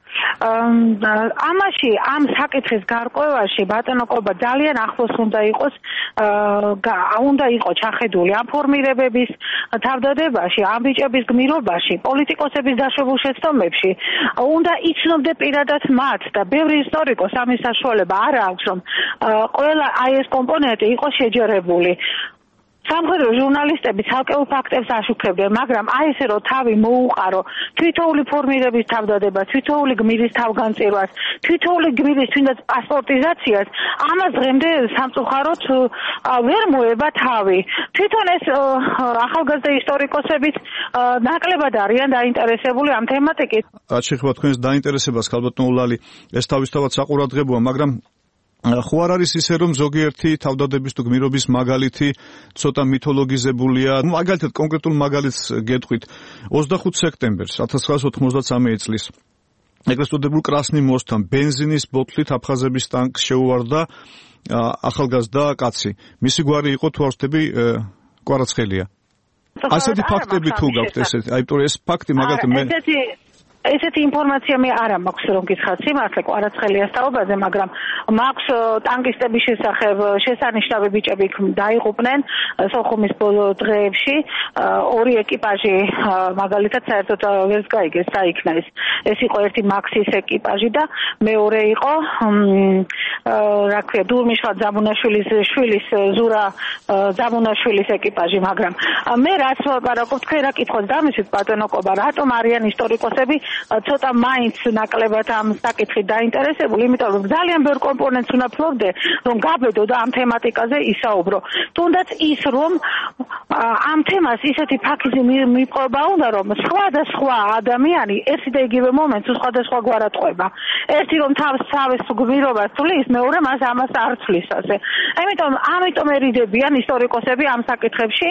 ამაში ამ საკითხის გარკვევაში ბატონო კობა ძალიან ახლოს უნდა იყოს უნდა იყოს ჩახედული ამ ფორმირებების თავდადებაში, ამ ბიჭების გმირობაში, პოლიტიკოსების დაშვებულ შეცდომებში, უნდა იცნობდე პირადად მათ და ბევრი ისტორიკოს ამის საშუალება არ აქვს, რომ ყველა აი ეს კომპონენტი იყოს შეჯერებული. სამხედრო ჟურნალისტები ცალკეულ ფაქტებს აშუქებდნენ, მაგრამ აი ესე რომ თავი მოუყარო თვითოული ფორმირების თავდადება, თვითოული გმირის თავგანწირვას, თვითოული გმირის თუნდაც პასპორტიზაციას, ამას დღემდე სამწუხაროდ ვერ მოება თავი. თვითონ ეს ახალგაზრდა ისტორიკოსებიც ნაკლებად არიან დაინტერესებული ამ თემატიკით. რაც შეეხება თქვენს დაინტერესებას, ქალბატონო ლალი, ეს თავისთავად საყურადღებოა, მაგრამ ხო არ არის ისე რომ ზოგიერთი თავდადების თუ გმირობის მაგალითი ცოტა მითოლოგიზებულია. მაგალითად კონკრეტულ მაგალითს გეტყვით. ოცდახუთი სექტემბერს ათას ცხრაასი ოცდაათმოცდამეტი წლის ეგრეთ წოდებულ კრასნი მოსთან ბენზინის ბოთლით აფხაზების ტანკს შეუვარდა ახალგაზრდა კაცი. მისი გვარი იყო თუ არ ვთქვი კვარაცხელია. ასეთი ფაქტები თუ გაქვთ ესეთი, აი თორე ეს ფაქტი მაგალითად მე ესეთი ინფორმაცია მე არ მაქვს რომ გითხრათ სიმართლე კვარაცხელიას თაობაზე, მაგრამ მაქვს ტანკისტების შესახებ შესანიშნავი ბიჭები დაიღუპნენ სოხუმის ბოლო დღეებში, ორი ეკიპაჟი მაგალითად საერთოდ ვერც გაიგეს საიქნა ეს. ეს იყო ერთი მაქსის ეკიპაჟი და მეორე იყო რა ქვია დურმიშხატ ზამუნაშვილის შვილის ზურა ზამუნაშვილის ეკიპაჟი, მაგრამ მე რაც ვაპარაკობ თქვენ რა კითხოთ დამისვით ბატონო კობა, რატომ არიან ისტორიკოსები ცოტა მაინც ნაკლებად ამ საკითხით დაინტერესებული, იმიტომ რომ ძალიან ბევრ კომპონენტს უნდა ფლობდე, რომ გაბედო და ამ თემატიკაზე ისაუბრო. თუნდაც ის რომ ამ თემას ისეთი ფაქიზი მიპყრობა უნდა, რომ სხვადასხვა ადამიანი ერთი და იგივე მომენტს სხვადასხვა გვარად ყვება. ერთი რომ თავს თავის გმირობას თulis, მეორე მას ამას არ თulis ასე. ამიტომ ამიტომ ერიდებიან ისტორიკოსები ამ საკითხებში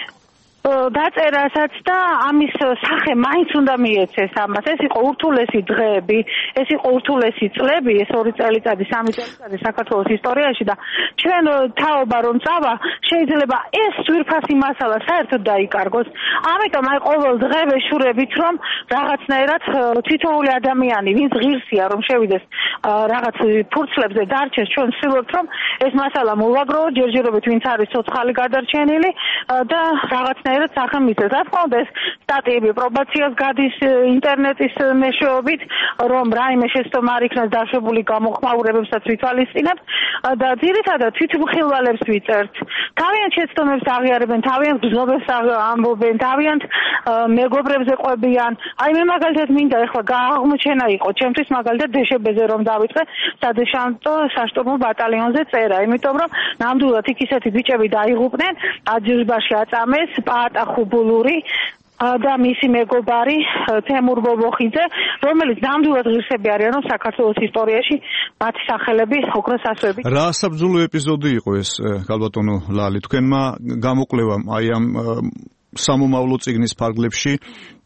დაწერასაც და ამის სახე მაინც უნდა მიეცეს ამას. ეს იყო ურთულესი დღეები, ეს იყო ურთულესი წლები, ეს ორი წელიწადი, სამი წელიწადი საქართველოს ისტორიაში და ჩვენ თაობა რომ წავა, შეიძლება ეს ძვირფასი მასალა საერთოდ დაიკარგოს. ამიტომ აი ყოველ დღე ვეშურებით რომ რაღაცნაირად თითოეული ადამიანი, ვინც ღირსია რომ შევიდეს რაღაც ფურცლებზე დარჩეს, ჩვენ ვცდილობთ რომ ეს მასალა მოვაგროვოთ, ჯერჯერობით ვინც არის ცოცხალი გადარჩენილი და რაღაცნაირად ერთ სახელმწიფოს დაფონდეს სტატიები პრობაციას გადის ინტერნეტის მეშვეობით, რომ რაიმე შეცდომა არ იქნას დაშვებული გამოხმაურებებსაც ვითვალისწინებთ და ძირითადად თვითმხილვალებს ვიწერთ. თავიანთ შეცდომებს აღიარებენ, თავიანთ გზნობებს ამბობენ, თავიანთ მეგობრებზე ყვებიან. აი მე მაგალითად მინდა ეხლა გააღმოჩენა იყო ჩემთვის მაგალითად დშბ-ზე რომ დავიწყე სადეშანტო საშტორმო ბატალიონზე წერა, იმიტომ რომ ნამდვილად იქ ისეთი ბიჭები დაიღუპნენ, აძირბაში აწამეს პაატა ხუბულური და მისი მეგობარი თემურ ბობოხიძე, რომელიც ნამდვილად ღირსები არიან, რომ საქართველოს ისტორიაში მათი სახელები ოქროს ასოებით. რა საბრძოლო ეპიზოდი იყო ეს, ქალბატონო ლალი, თქვენმა გამოკვლევამ აი ამ სამომავლო წიგნის ფარგლებში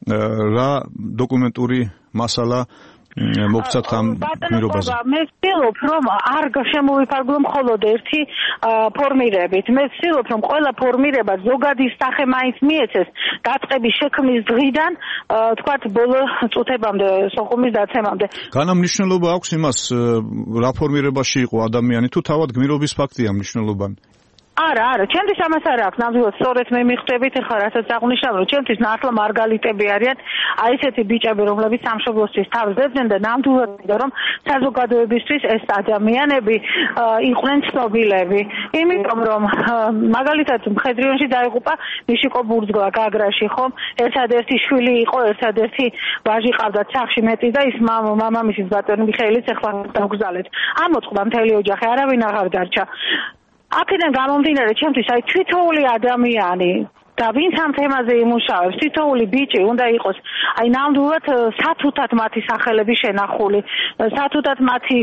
რა დოკუმენტური მასალა მოგცათ ამ გმირობაზე? მე ვცდილობ რომ არ შემოვიფარგლო მხოლოდ ერთი ფორმირებით. მე ვცდილობ რომ ყველა ფორმირება ზოგადი სახე მაინც მიეცეს დაწყების შექმნის დღიდან თქვათ ბოლო წუთებამდე, სოხუმის დაცემამდე. განამნიშნულობა აქვს იმას რა ფორმირებაში იყო ადამიანი თუ თავად გმირობის ფაქტია მნიშვნელოვანი? არა, არა, ჩემთვის ამას არ აქვს, ნამდვილად სწორედ მე მიხვდებით, ეხლა რასაც აღნიშნავ, რომ ჩემთვის მართლა მარგალიტები არიან, აი ესეთი ბიჭები, რომლებიც სამშობლოსთვის თავს დებდნენ და ნამდვილად რომ საზოგადოებისთვის ეს ადამიანები იყვნენ ცნობილები. იმიტომ რომ მაგალითად მხედრიონში დაიღუპა მიშიკო ბურძგლა გაგრაში, ხომ? ერთადერთი შვილი იყო, ერთადერთი ვაჟი ყავდათ სახლში მეტი და ის მამამისის ბატონი მიხეილიც ეხლა დაგზალეთ. ამოწყდა მთელი ოჯახი, არავინ აღარ დარჩა. აქედან გამომდინარე ჩემთვის აი თვითოული ადამიანი და ვინც ამ თემაზე იმუშავებს, თითოეული ბიჭი უნდა იყოს აი ნამდვილად სათუთად მათი სახელები შენახული, სათუთად მათი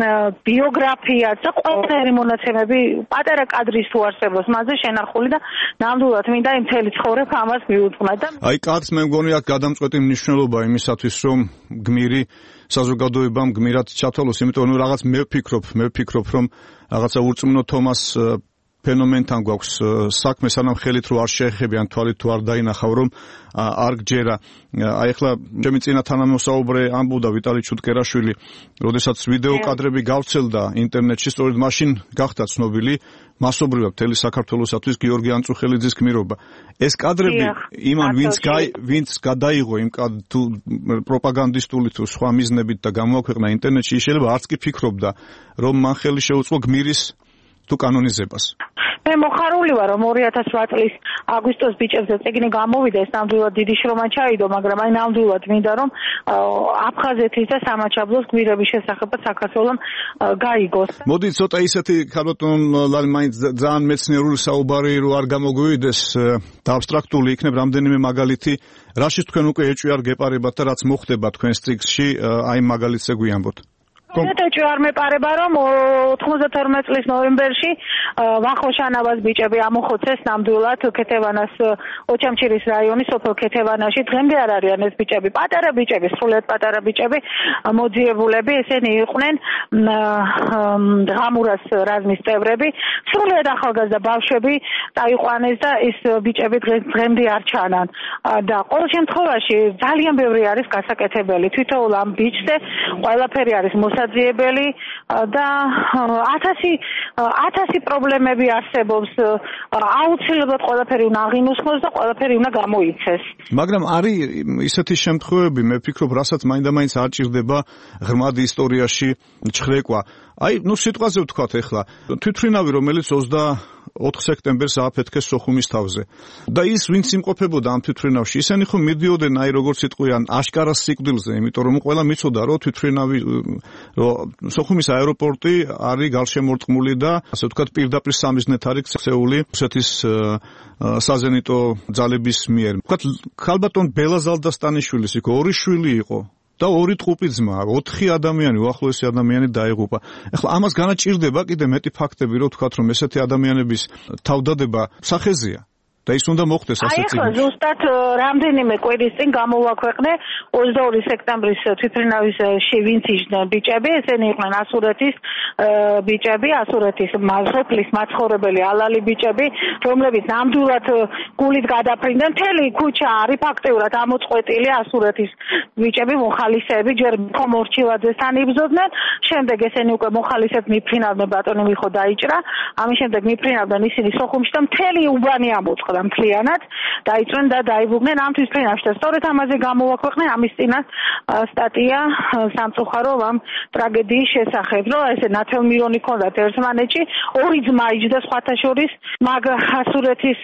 ბიოგრაფია და ყველაფერი მონაცემები პატარა კადრის თუ არსებობს მასზე შენახული და ნამდვილად მინდა იმ მთელი ცხოვრება ამას მიუძღვნა და აი კადრს მე მგონი აქ გადამწყვეტი მნიშვნელობა იმისათვის რომ გმირი საზოგადოებამ გმირად ჩათვალოს, იმიტომ რომ რაღაც მე ვფიქრობ, მე ვფიქრობ რომ რაღაცა ურწმუნო თომას ფენომენთან გვაქვს საქმე, სანამ ხელით რო არ შეეხებიან, თვალით თუ არ დაინახავ, რომ არ გჯერა. აი ახლა ჩემი წინა თანამოსაუბრე ამბობდა ვიტალი ჩუტკერაშვილი, როდესაც ვიდეო კადრები გავრცელდა ინტერნეტში, სწორედ მაშინ გახდა ცნობილი მასობრივად მთელი საქართველოსათვის გიორგი ანწუხელიძის გმირობა. ეს კადრები იმან ვინც ვინც გადაიღო იმ თუ პროპაგანდისტული თუ სხვა მიზნებით და გამოაქვეყნა ინტერნეტში, შეიძლება არც კი ფიქრობდა, რომ მან ხელი შეუწყო გმირის თუ კანონიზებას. მე მოხარული ვარ, რომ ორი ათას რვა წლის აგვისტოს ბიჭებზე წიგნი გამოვიდა, ეს ნამდვილად დიდი შრომა ჩაიდო, მაგრამ აი ნამდვილად მინდა რომ აფხაზეთის და სამაჩაბლოს გმირების შესახებაც საქართველოს გაიგოს. მოდი ცოტა ისეთი ქალბატონ ლალი მაინც ძალიან მეცნიერული საუბარი რო არ გამოგვივიდეს და აბსტრაქტული იქნებ რამდენიმე მაგალითი, რაშიც თქვენ უკვე ეჭვი არ გეპარებათ და რაც მოხდება თქვენს წიგნში, აი მაგალითზე გვიამბოთ. კონკრეტულად არ მეპარება რომ ოთხმოცდათორმეტ წლის ნოემბერში ვახოშანავას ბიჭები ამოხოცეს ნამდვილად ქეთევანას ოჩამჩირის რაიონის სოფელ ქეთევანაში. დღემდე არ არიან ეს ბიჭები, პატარა ბიჭები, სრულიად პატარა ბიჭები, მოძიებულები, ესენი იყვნენ ღამურას რაზმის წევრები, სრულიად ახალგაზრდა ბავშვები წაიყვანეს და ეს ბიჭები დღემდე არ ჩანან. და ყოველ შემთხვევაში ძალიან ბევრი არის გასაკეთებელი. თვითონ ამ ბიჭზე ყველაფერი არის მოსაძიებელი და ათასი ათასი პრობლემები არსებობს. აუცილებლად ყველაფერი უნდა აღინუსხოს და ყველაფერი უნდა გამოიცეს. მაგრამ არის ისეთი შემთხვევები, მე ვფიქრობ, რასაც მაინდა-მაინც არ ჭირდება ღრმად ისტორიაში ჩხრეკვა. აი, ნუ სიტყვაზე ვთქვათ ახლა, თვითმფრინავი, რომელიც ოცდაოთხ სექტემბერს ააფეთქეს სოხუმის თავზე. და ის ვინც იმყოფებოდა ამ თვითმფრინავში, ისინი ხომ მიდიოდნენ აი როგორც სიტყვიან აშკარა სიკვდილზე, იმიტომ რომ ყველა მიცოდა რომ თვითმფრინავი რომ სოხუმის აეროპორტი არის გარშემორტყმული და ასე ვთქვათ პირდაპირ სამიზნეთ არის ქცეული რუსეთის საზენიტო ძალების მიერ. ვთქვათ ქალბატონ ბელა ზალდასტანიშვილის იქ ორი შვილი იყო. და ორი ტყუპი ძმა, ოთხი ადამიანი, უახლოესი ადამიანი დაიღუპა. ეხლა ამას განაჭირდება კიდე მეტი ფაქტები, რომ ვთქვათ, რომ ესეთი ადამიანების თავდადება სახეზეა. და ის უნდა მოხდეს ასე წიგნში. აი, ზუსტად რამდენიმე კვირის წინ გამოაქვეყნე ოცდაორი სექტემბრის თვითმფრინავის ვინც იჯდნენ ბიჭები, ესენი იყვნენ ასურეთის ბიჭები, ასურეთის სოფლის მაცხოვრებელი ალალი ბიჭები, რომლებიც ნამდვილად გულით გადაფრინდნენ. მთელი ქუჩა არის ფაქტიურად ამოწყვეტილი ასურეთის ბიჭები, მოხალისეები, ჯერ ხომორჩილაძესთან იბრძოდნენ, შემდეგ ესენი უკვე მოხალისედ მიფრინავდნენ, ბატონი მიხო დაიჭრა, ამის შემდეგ მიფრინავდნენ ისინი სოხუმში და მთელი უბანი ამოწყდა. მთლიანად დაიწვნენ და დაიბუგნენ ამ თვითმფრინავში და სწორედ ამაზე გამოაქვეყნე ამის წინათ სტატია სამწუხარო ამ ტრაგედიის შესახებ, რომ ესე ნათელმირონი ქონდათ ერთმანეთში, ორი ძმა იჯდა სხვათა შორის, მაგ ასურეთის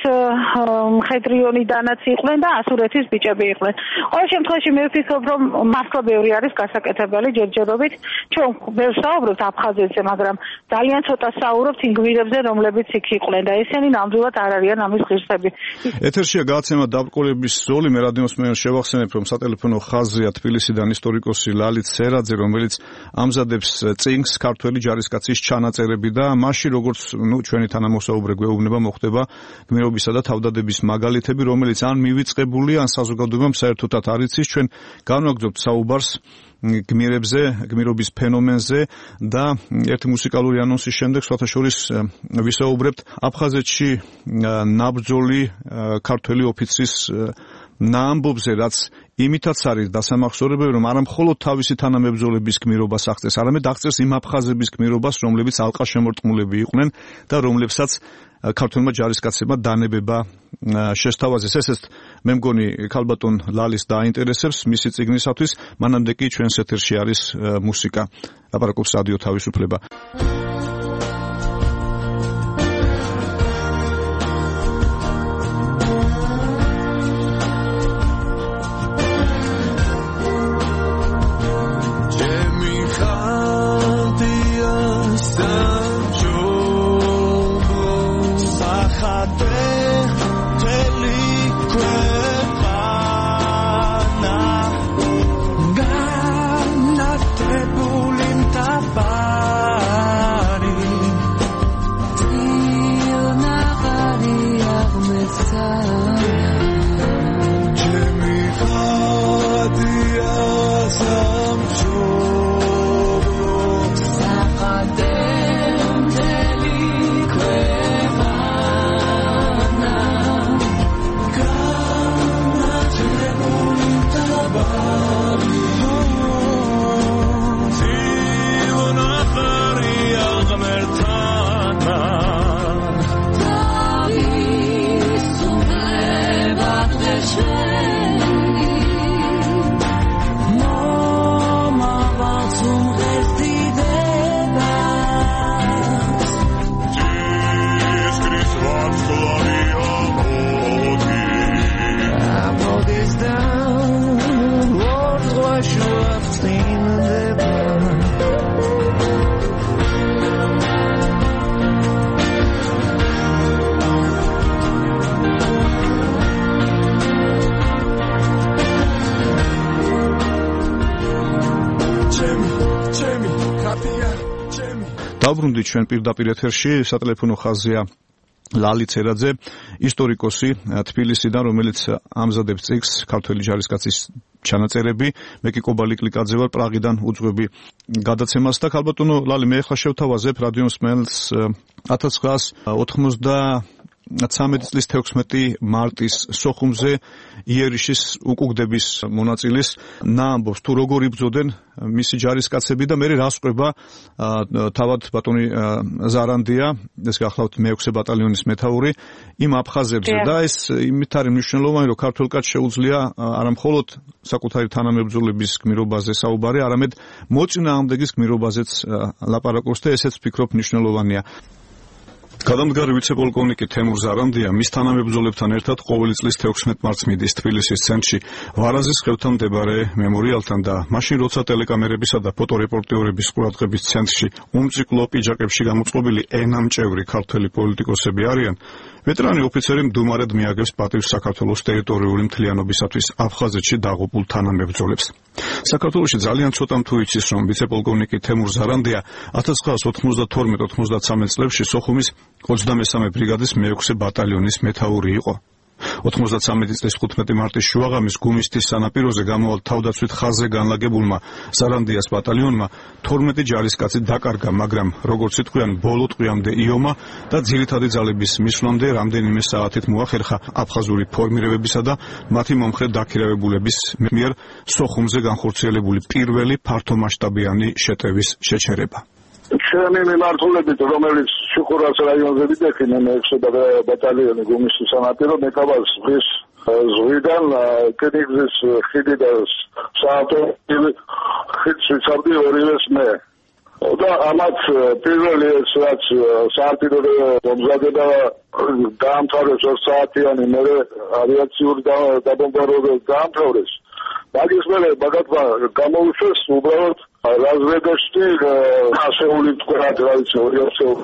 მხედრიონიდანაც იყვნენ და ასურეთის ბიჭები იყვნენ. ყოველ შემთხვევაში მე ვფიქრობ, რომ მართლა ბევრი არის გასაკეთებელი ჯერჯერობით. ჩვენ ბევრს საუბრობთ აფხაზეთზე, მაგრამ ძალიან ცოტა საუბრობთ იმ გმირებზე, რომლებიც იქ იყვნენ და ესენი ნამდვილად არ არიან ამის ღირსები. ეთერშია გააცემა დაბრკოლების ზოლი, მე რადიოს მე შევახსენებ, რომ სატელეფონო ხაზია თბილისიდან ისტორიკოსი ლალი ცერაძე, რომელიც ამზადებს წიგნს ქართველი ჯარისკაცის ჩანაწერები და მასში როგორც ნუ ჩვენი თანამოსაუბრე გვეუბნება მოხდება გმირობისა და თავდადების მაგალითები, რომელიც ან მივიწყებული, ან საზოგადოებამ საერთოდაც არ იცის. ჩვენ განვაგრძობთ საუბარს გმირებზე, გმირობის ფენომენზე და ერთი მუსიკალური ანონსის შემდეგ სხვათა შორის ვისაუბრებთ აფხაზეთში ნაბრძოლი ქართველი ოფიცრის ნაამბობზე, რაც იმითაც არის დასამახსოვრებელი, რომ არა მხოლოდ თავისი თანამებრძოლების გმირობას აღწევს, არამედ აღწევს იმ აფხაზების გმირობას, რომლებიც ალყაშემორტყმულები იყვნენ და რომლებსაც ქართველმა ჯარისკაცებმა დანებება შესთავაზეს. ესეც მე მგონი ქალბატონ ლალის დაინტერესებს მისი წიგნისათვის, მანამდე კი ჩვენს ეთერში არის მუსიკა. ლაპარაკობს რადიო თავისუფლება. Sakade დავბრუნდით ჩვენ პირდაპირ ეთერში, სატელეფონო ხაზია ლალი ცერაძე, ისტორიკოსი თბილისიდან, რომელიც ამზადებს წიგნს ქართველი ჯარისკაცის ჩანაწერები. მე კი კობალი კლიკაძე ვარ პრაღიდან უძღვები გადაცემას და ქალბატონო ლალი, მე ახლა შევთავაზებ რადიო მსმენელს ათას ცხრაას ოცდამეცხრამეტი წლის თექვსმეტი მარტის სოხუმზე იერიშის უკუგდების მონაწილის ნაამბობს თუ როგორ იბრძოდნენ მისი ჯარისკაცები და მე რას ყვება თავად ბატონი ზარანდია, ეს გახლავთ მეექვსე ბატალიონის მეთაური იმ აფხაზებზე და ეს იმით არის მნიშვნელოვანი, რომ ქართველ კაცს შეუძლია არა მხოლოდ საკუთარი თანამებრძოლების გმირობაზე საუბარი, არამედ მოწინააღმდეგის გმირობაზეც ლაპარაკობს და ესეც ვფიქრობ მნიშვნელოვანია. გადამდგარი ვიცე-პოლკოვნიკი თემურ ზარანდია მის თანამებრძოლებთან ერთად ყოველი წლის თექვსმეტ მარტს მიდის თბილისის ცენტრში ვარაზის ხევთან მდებარე მემორიალთან და მაშინ როცა ტელეკამერებისა და ფოტორეპორტიორების ყურადღების ცენტრში უმწიკლო პიჯაკებში გამოწყობილი ენამჭევრი ქართველი პოლიტიკოსები არიან, ვეტერანი ოფიცერი მდუმარედ მიაგებს პატივს საქართველოს ტერიტორიული მთლიანობისათვის აფხაზეთში დაღუპულ თანამებრძოლებს. საქართველოში ძალიან ცოტამ თუ იცის, რომ ვიცე-პოლკოვნიკი თემურ ზარანდია ათას ცხრაას ოთხმოცდათორმეტ ოთხმოცდაცამეტ წლებში სოხუმის ოცდამესამე ბრიგადის მეექვსე ბატალიონის მეთაური იყო. ოთხმოცდაცამეტი წლის ხუთმეტი მარტის შუაღამის გუმისთის სანაპიროზე გამოვალ თავდაცვით ხაზზე განლაგებულმა ზარანდიას ბატალიონმა თორმეტი ჯარისკაცი დაკარგა, მაგრამ როგორც იტყვიან, ბოლო ტყვიამდე იომა და ძირითადი ძალების მისვლამდე რამდენიმე საათით მოახერხა აფხაზური ფორმირებებისა და მათი მომხრე დაქირავებულების მიერ სოხუმზე განხორციელებული პირველი ფართომასშტაბიანი შეტევის შეჩერება. ჩემი მიმართულებით, რომელიც შუხურას რაიონზე ვიდექინე მეექვსე ბატალიონი გუმისთის სანაპირო მეკაბას ზღვის ზღვიდან კენიგზის ხიდი და საავტომობილო ხიდს ვიცავდი ორივეს მე. და ამათ პირველი ეს რაც საავტომობილო მომზადება დაამთავრეს ორ საათიანი, მერე ავიაციური დაბომბარდირება დაამთავრეს. მაგის მერე ბაგატმა გამოუშვეს უბრალოდ რაზვედაში ასეული მტკვრად, რა ვიცი, ორი ასეული.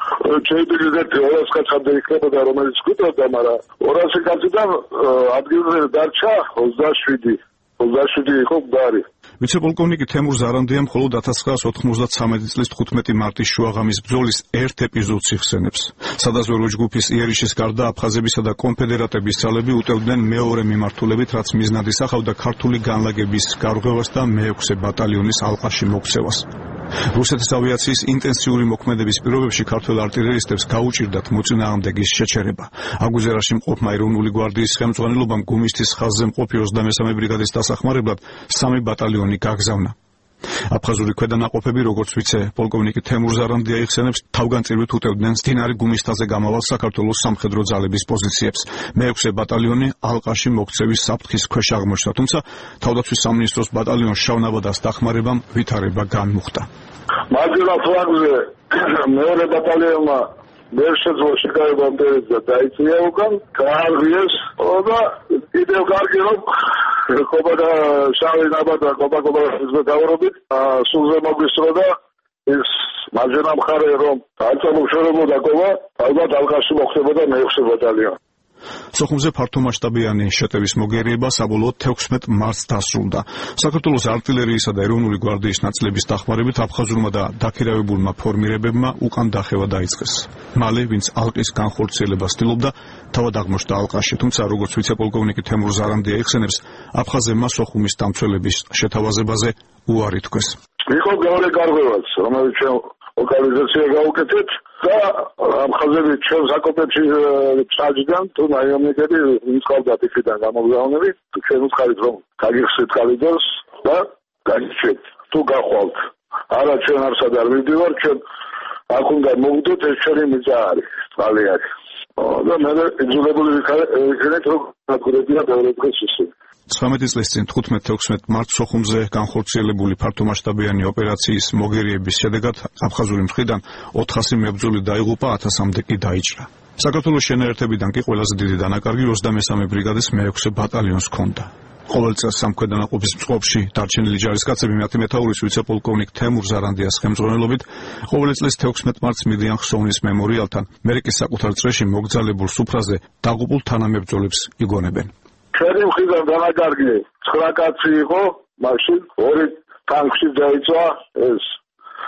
შეიძლება ორას კაცამდე იქნებოდა, რომელიც გვიტოვდა, მაგრამ ორასი კაციდან ადგილზე დარჩა ოცდაშვიდი. ოცდაშვიდი იყო გვარი. ვიცე-პოლკოვნიკი თემურ ზარანდია მხოლოდ ათას ცხრაას ოთხმოცდაცამეტი წლის თხუთმეტი მარტის შუაღამის ბრძოლის ერთ ეპიზოდს იხსენებს. სადაზვერვო ჯგუფის იერიშის გარდა აფხაზებისა და კონფედერატების ძალები უტევდნენ მეორე მიმართულებით, რაც მიზნად ისახავდა ქართული განლაგების გარღვევას და მეექვსე ბატალიონის ალყაში მოქცევას. რუსეთის ავიაციის ინტენსიური მოქმედების პირობებში ქართველ არტილერისტებს გაუჭირდათ მოწინააღმდეგის შეჩერება. აგვიზერაში მყოფმა ეროვნული გვარდიის ხელმძღვანელობამ გუმისთის ხაზზე მყოფი ოცდამესამე ბრიგადის დასახმარებლად სამი ბატალიონი გაგზავნა. აფხაზური ქვედანაყოფები, როგორც ვიცე-პოლკოვნიკი თემურ ზარანდია იხსენებს, თავგანწირვით უტევდნენ მდინარე გუმისთაზე გამავალ საქართველოს სამხედრო ძალების პოზიციებს. მეექვსე ბატალიონი ალყაში მოქცევის საფრთხის ქვეშ აღმოჩნდა, თუმცა თავდაცვის სამინისტროს ბატალიონს შავნაბადას დახმარებამ ვითარება განმუხტა. მარჯვენა ფლანგზე მეორე ბატალიონმა ვერ შეძლო შეკავება მტერეზე და დაიწია უკან, გაარღვიეს და კიდევ კარგი რომ ყობა და შავი ნაბადა ყობა ყობა ზედაურობით სულზე მოგვისწრო და ეს მარჯვენა მხარე რომ არ წამოშორებოდა ყობა, ალბათ ალყაში მოხდებოდა მეექვსე ბატალიონი. სოხუმზე ფართომასშტაბიანი შეტევის მოგერიება საბოლოოდ თექვსმეტ მარტს დასრულდა. საქართველოს არტილერიისა და ეროვნული გვარდიის ნაწილების დახმარებით აფხაზურმა და დაქირავებულმა ფორმირებებმა უკან დახევა დაიწყეს. მალე, ვინც ალყის განხორციელებას ცდილობდა, თავად აღმოჩნდა ალყაში, თუმცა როგორც ვიცე-პოლკოვნიკი თემურ ზარანდია იხსენებს, აფხაზებმა სოხუმის დამცველების შეთავაზებაზე უარი თქვეს. იყო მეორე გარღვევაც, რომელიც ჩვენ ლოკალიზაცია გაუკეთეთ და აფხაზები ჩვენ საკოპებში ჩაჯდან თუ ნაიომნიკები მისყავდათ იქიდან გამოგზავნები, ჩვენ ვუთხარით რომ გაგიხსნით კალიდორს და გაგიჩვენთ თუ გახვალთ. არა ჩვენ არსად არ მივდივარ, ჩვენ აქ უნდა მოვიდოთ, ეს ჩვენი მიწა არის, წყალი არის. და მე იძულებული ვიქნეთ რომ გაგურებია მეორე დღეს ისე. ცხრამეტი წლის წინ თხუთმეტ თექვსმეტ მარტს სოხუმზე განხორციელებული ფართომასშტაბიანი ოპერაციის მოგერიების შედეგად აფხაზური მხრიდან ოთხასი მებრძოლი დაიღუპა, ათასამდე კი დაიჭრა. საქართველოს შენაერთებიდან კი ყველაზე დიდი დანაკარგი ოცდამესამე ბრიგადის მეექვსე ბატალიონს ჰქონდა. ყოველ წელს სამხედროების წყობაში დარჩენილი ჯარისკაცები მათი მეთაურის ვიცე-პოლკოვნიკ თემურ ზარანდიას ხელმძღვანელობით ყოველი წლის თექვსმეტ მარტს მიდიან ხსოვნის მემორიალთან, მერე კი საკუთარ წრეში მოგძალებულ სუფრაზე დაღუპულ თანამებრძოლებს იგონებენ. ჩვენი მხრიდან დანაკარგი ცხრა კაცი იყო, მაშინ ორი ტანკში დაიწვა ეს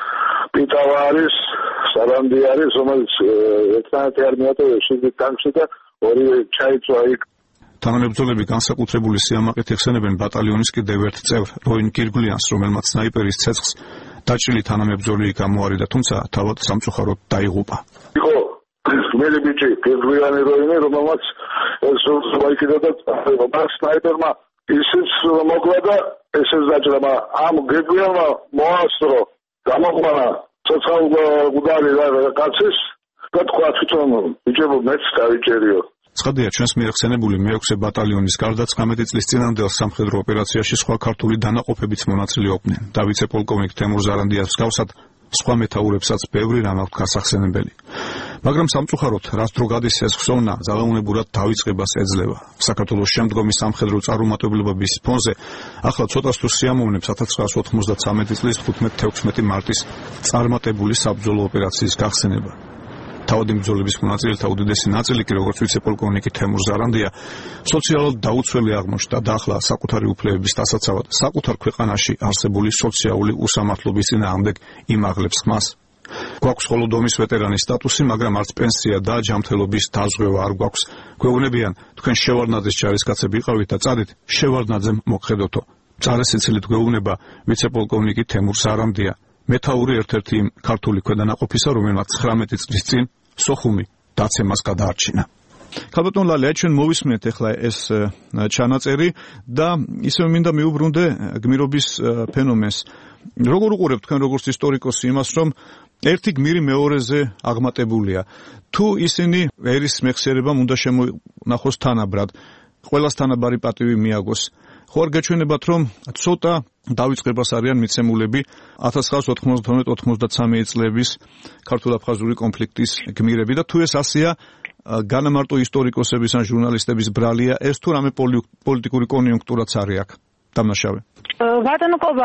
პიტავა არის, სარანდი არის, რომელიც ერთმანეთი არ მიატოვეს შიგნით ტანკში და ორივე ჩაიწვა იქ. თანამებრძოლები განსაკუთრებული სიამაყით ეხსენებენ ბატალიონის კიდევ ერთ წევრ როინ კირგლიანს, რომელმაც სნაიპერის ცეცხლს დაჭრილი თანამებრძოლი გამოარიდა, თუმცა თავად სამწუხაროდ დაიღუპა. იყო გმირი ბიჭი კირგლიანი როინი, რომელმაც ეს მოიკიდა და მას სნაიპერმა ისიც მოკლა და ესეც დაჭრა, ამ კირგლიანმა მოასწრო გამოყვანა ცოცხალ გუდარი კაცის და თქვა თვითონ ბიჭებო მეც დავიჭერიო. ცხადია, ჩვენს მიერ ხსენებული მეექვსე ბატალიონის გარდა ცხრამეტი წლის წინანდელ სამხედრო ოპერაციაში სხვა ქართული დანაყოფებიც მონაწილეობდნენ და ვიცე-პოლკოვნიკ თემურ ზარანდიას მსგავსად სხვა მეთაურებსაც ბევრი რამ აქვთ გასახსენებელი. მაგრამ სამწუხაროდ, რაც დრო გადის ეს ხსოვნა ძალაუნებურად დავიწყებას ეძლევა. საქართველოს შემდგომი სამხედრო წარუმატებლობების ფონზე ახლა ცოტას თუ სიამოვნებს ათას ცხრაასი ოთხმოცდათვრამეტი წლის ხუთმეტი-თექვსმეტი მარტის წარმატებული საბრძოლო ოპერაციის გახსენება. თავადი ბრძოლების მონაწილეთა უდიდესი ნაწილი კი როგორც ვიცე-პოლკოვნიკი თემურ ზარანდია სოციალურად დაუცველი აღმოჩნდა და ახლა საკუთარი უფლებების დასაცავად საკუთარ ქვეყანაში არსებული სოციალური უსამართლობის წინააღმდეგ იმაღლებს ხმას. გვაქვს მხოლოდ ომის ვეტერანის სტატუსი, მაგრამ არც პენსია და ჯანმრთელობის დაზღვევა არ გვაქვს. გვეუბნებიან, თქვენ შევარდნაძის ჯარისკაცები იყავით და წადით შევარდნაძემ მოხდეთო. მწარე სიცილით გვეუბნება ვიცე-პოლკოვნიკი თემურ ზარანდია, მეთაური ერთ-ერთი იმ ქართული ქვედანაყოფისა, რომელმაც ცხრამეტი წლის წინ სოხუმი დაცემას გადაარჩინა. ქალბატონ ლალია, ჩვენ მოვისმენთ ახლა ეს ჩანაწერი და ისევ მინდა მიუბრუნდე გმირობის ფენომენს. როგორ უყურებთ თქვენ როგორც ისტორიკოსი იმას, რომ ერთი გმირი მეორეზე აღმატებულია? თუ ისინი ერის მეხსიერებამ უნდა შემონახოს თანაბრად, ყველას თანაბარი პატივი მიაგოს, ხო არ გაჩვენებათ, რომ ცოტა დავიწყებას არიან მიცემულები ათას ცხრაასი ოთხმოცდათორმეტ ოთხმოცდაცამეტ წლების ქართულ-აფხაზური კონფლიქტის გმირები და თუ ეს ასეა, განამარტო ისტორიკოსების ან ჟურნალისტების ბრალია, ეს თუ რამე პოლიტიკური კონიუნქტურაც არის აქ დამნაშავე? ბატონო კობა,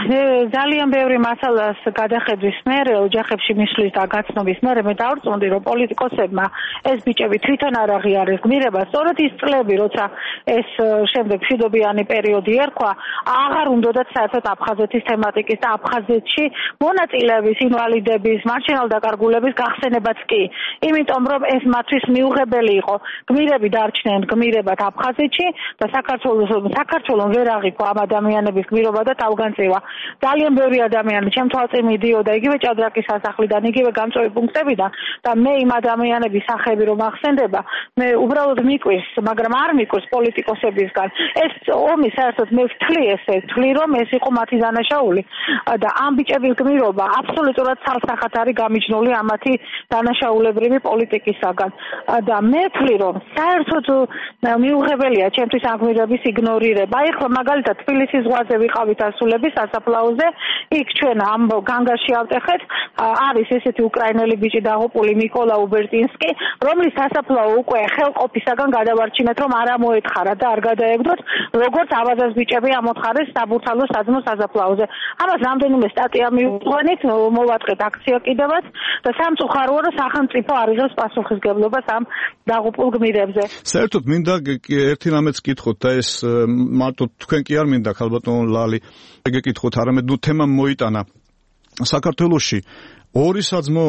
ძალიან ბევრი მასალას გადახედვის მერე, ოჯახებში მისვლის და გაცნობის მერე მე დავწუნდი, რომ პოლიტიკოსებმა ეს ბიჭები თვითონ არ აღიარეს გმირება. სწორედ ის წლები, როცა ეს შემდეგ მშვიდობიანი პერიოდი ერქვა, აღარ უნდათ საერთოდ აფხაზეთის თემატიკის და აფხაზეთში მონაწილეების, ინვალიდების, მარჩენალდაკარგულების გახსენებაც კი. იმიტომ რომ ეს მათთვის მიუღებელი იყო. გმირები დარჩნენ გმირებად აფხაზეთში და საქართველოს საქართველოს ვერ აღიქვა ამ ადამიანების გმირობა და თავგანწირვა. ძალიან ბევრი ადამიანი ჩემ თვალწინ მიდიოდა იგივე ჭადრაკის სასახლიდან, იგივე გამწვევი პუნქტებიდან და მე იმ ადამიანების სახეები რომ ახსენდება, მე უბრალოდ მიკვირს, მაგრამ არ მიკვირს პოლიტიკოსებისგან. ეს ომი საერთოდ მე ვთვლი ესე, ვთვლი რომ ეს იყო მათი დანაშაული და ამ ბიჭების გმირობა აბსოლუტურად ცალსახად არის გამიჯნული ამათი დანაშაულებრივი პოლიტიკისაგან. და მე ვთვლი რომ საერთოდ მიუღებელია ჩემთვის ამ გმირების იგნორირება. აი ხო მაგალითად თბილისის ზღვაზე ვიყავით ასულების სასაფლაოზე, იქ ჩვენ ამ განგაში ავტეხეთ, არის ესეთი უკრაინელი ბიჭი დაღუპული მიკოლა უბერტინსკი, რომლის სასაფლაო უკვე ხელყოფისაგან გადავარჩინეთ, რომ არ ამოეთხარა და არ გადაეგდოთ, როგორც აბაზას ბიჭები ამოთხარეს საბურთალოს საძმო სასაფლაოზე. ამას რამდენიმე სტატია მივუყვანით, მოვატყეთ აქცია კიდევაც და სამწუხაროა, რომ სახელმწიფო არ იღებს პასუხისგებლობას ამ დაღუპულ გმირებზე. საერთოდ მინდა ერთი რამეც კითხოთ და ეს მარტო თქვენ კი არ მინდა ქალბატონ ლალი გეკითხოთ, არამედ ნუ თემა მოიტანა. საქართველოში ორი საძმო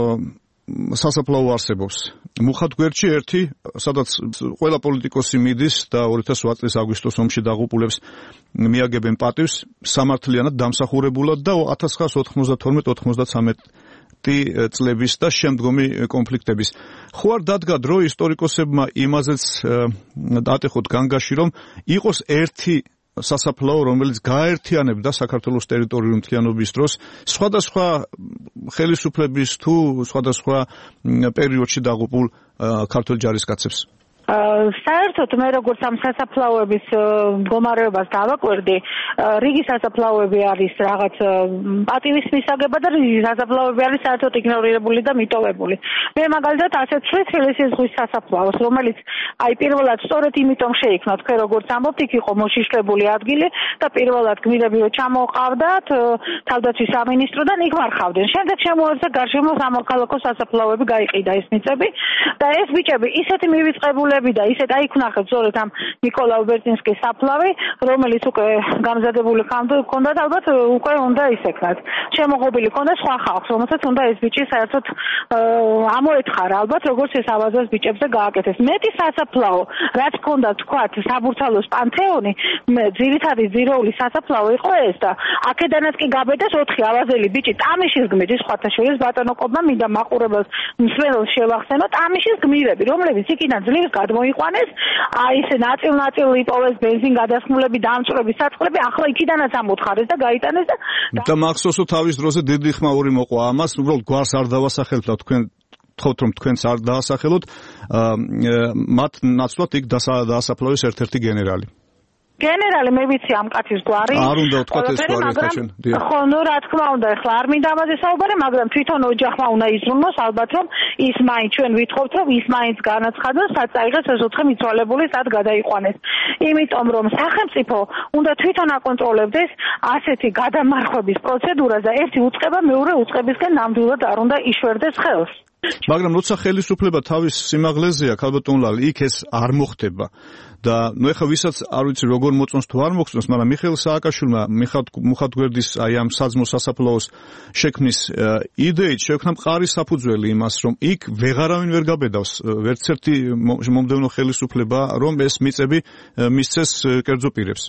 სასაფლაო არსებობს. მუხად გვერდში ერთი, სადაც ყველა პოლიტიკოსი მიდის და ორი ათას ოთხ წლის აგვისტოს ომში დაღუპულებს მიაგებენ პატივს სამართლიანად დამსახურებულად და ათას ცხრაასი ოთხმოცდათორმეტ ოთხმოცდაცამეტ წლების და შემდგომი კონფლიქტების. ხო არ დადგა დრო ისტორიკოსებმა იმაზეც დატეხოთ განგაში, რომ იყოს ერთი სასაფლაო, რომელიც გააერთიანებდა საქართველოს ტერიტორიული მთლიანობის დროს სხვადასხვა ხელისუფლების თუ სხვადასხვა პერიოდში დაღუპულ ქართველ ჯარისკაცებს? საერთოდ მე როგორც ამ სასაფლაოების მდგომარეობას დავაკვირდი, რიგი სასაფლაოები არის რაღაც პატივის მისაგება და რიგი სასაფლაოები არის საერთოდ იგნორირებული და მიტოვებული. მე მაგალითად ასეთ თბილისის ზღვის სასაფლაოს, რომელიც აი პირველად სწორედ იმიტომ შეიქმნა, თქვენ როგორც ამბობთ, იქ იყო მოშიშლებული ადგილი და პირველად გმირები ჩამოყავდათ თავდაცვის სამინისტროდან, იქ მარხავდნენ. შემდეგ შემოერთა გარშემო სამოქალაქო სასაფლაოები, გაიყიდა ეს მიწები და ეს ბიჭები ისეთი მივიწყებული ფორმები და ისეთ აი ქნახეთ ზორეთ ამ ნიკოლა უბერტინსკის საფლავი, რომელიც უკვე გამზადებული ჰქონდა და ალბათ უკვე უნდა ისექნათ. შემოღობილი ჰქონდა სხვა ხალხს, რომელსაც უნდა ეს ბიჭი საერთოდ ამოეთხარა ალბათ როგორც ეს ავაზას ბიჭებზე გააკეთეს. მეტი სასაფლაო, რაც ჰქონდა თქვათ საბურთალოს პანთეონი, ძირითადი ძირეული სასაფლაო იყო ეს და აქედანაც კი გაბედას ოთხი ავაზელი ბიჭი ტამიშის გმირის სხვათა შორის ბატონო კობმა მინდა მაყურებელს მსმენელს შევახსენო ტამიშის გმირები, რომლებიც იქიდან ძლივს გადმოიყვანეს, აი ეს ნაწილ-ნაწილ იპოვეს ბენზინ გადასხმულები, დამწვრები, საწყლები, ახლა იქიდანაც ამოთხარეს და გაიტანეს და და მახსოვს რომ თავის დროზე დიდი ხმაური მოყვა ამას, უბრალოდ გვარს არ დავასახელებ და თქვენ თხოვთ რომ თქვენც არ დაასახელოთ, მათ ნაცვლად იქ დაასაფლავეს ერთ-ერთი გენერალი. გენერალი მე ვიცი ამ კაცის გვარი. არ უნდა ვთქვათ ეს გვარი ერთაჩვენ. ხო, ნუ რა თქმა უნდა, ახლა არ მინდა ამაზე საუბარი, მაგრამ თვითონ ოჯახმა უნდა იზრუნოს, ალბათ რომ ის მაინც ჩვენ ვითხოვთ, რომ ის მაინც განაცხადოს, სად წაიღეს ეს ოთხი მიცვალებული, სად გადაიყვანეს. იმიტომ რომ სახელმწიფო უნდა თვითონ აკონტროლებდეს ასეთი გადამარხვების პროცედურას და ერთი უწყება მეორე უწყებისგან ნამდვილად არ უნდა იშვერდეს ხელს. მაგრამ როცა ხელისუფლება თავის სიმაღლეზეა, ქალბატონო, იქ ეს არ მოხდება. და ნუ ეხლა ვისაც არ ვიცი როგორ მოწონს თუ არ მოხსნოს, მაგრამ მიხეილ სააკაშვილმა მუხათგვერდის აი ამ საძმო სასაფლაოს შექმნის იდეით შექმნა მყარი საფუძველი იმას, რომ იქ ვეღარავინ ვერ გაბედავს ვერც ერთი მომდევნო ხელისუფლება, რომ ეს მიწები მისცეს კერძო პირებს.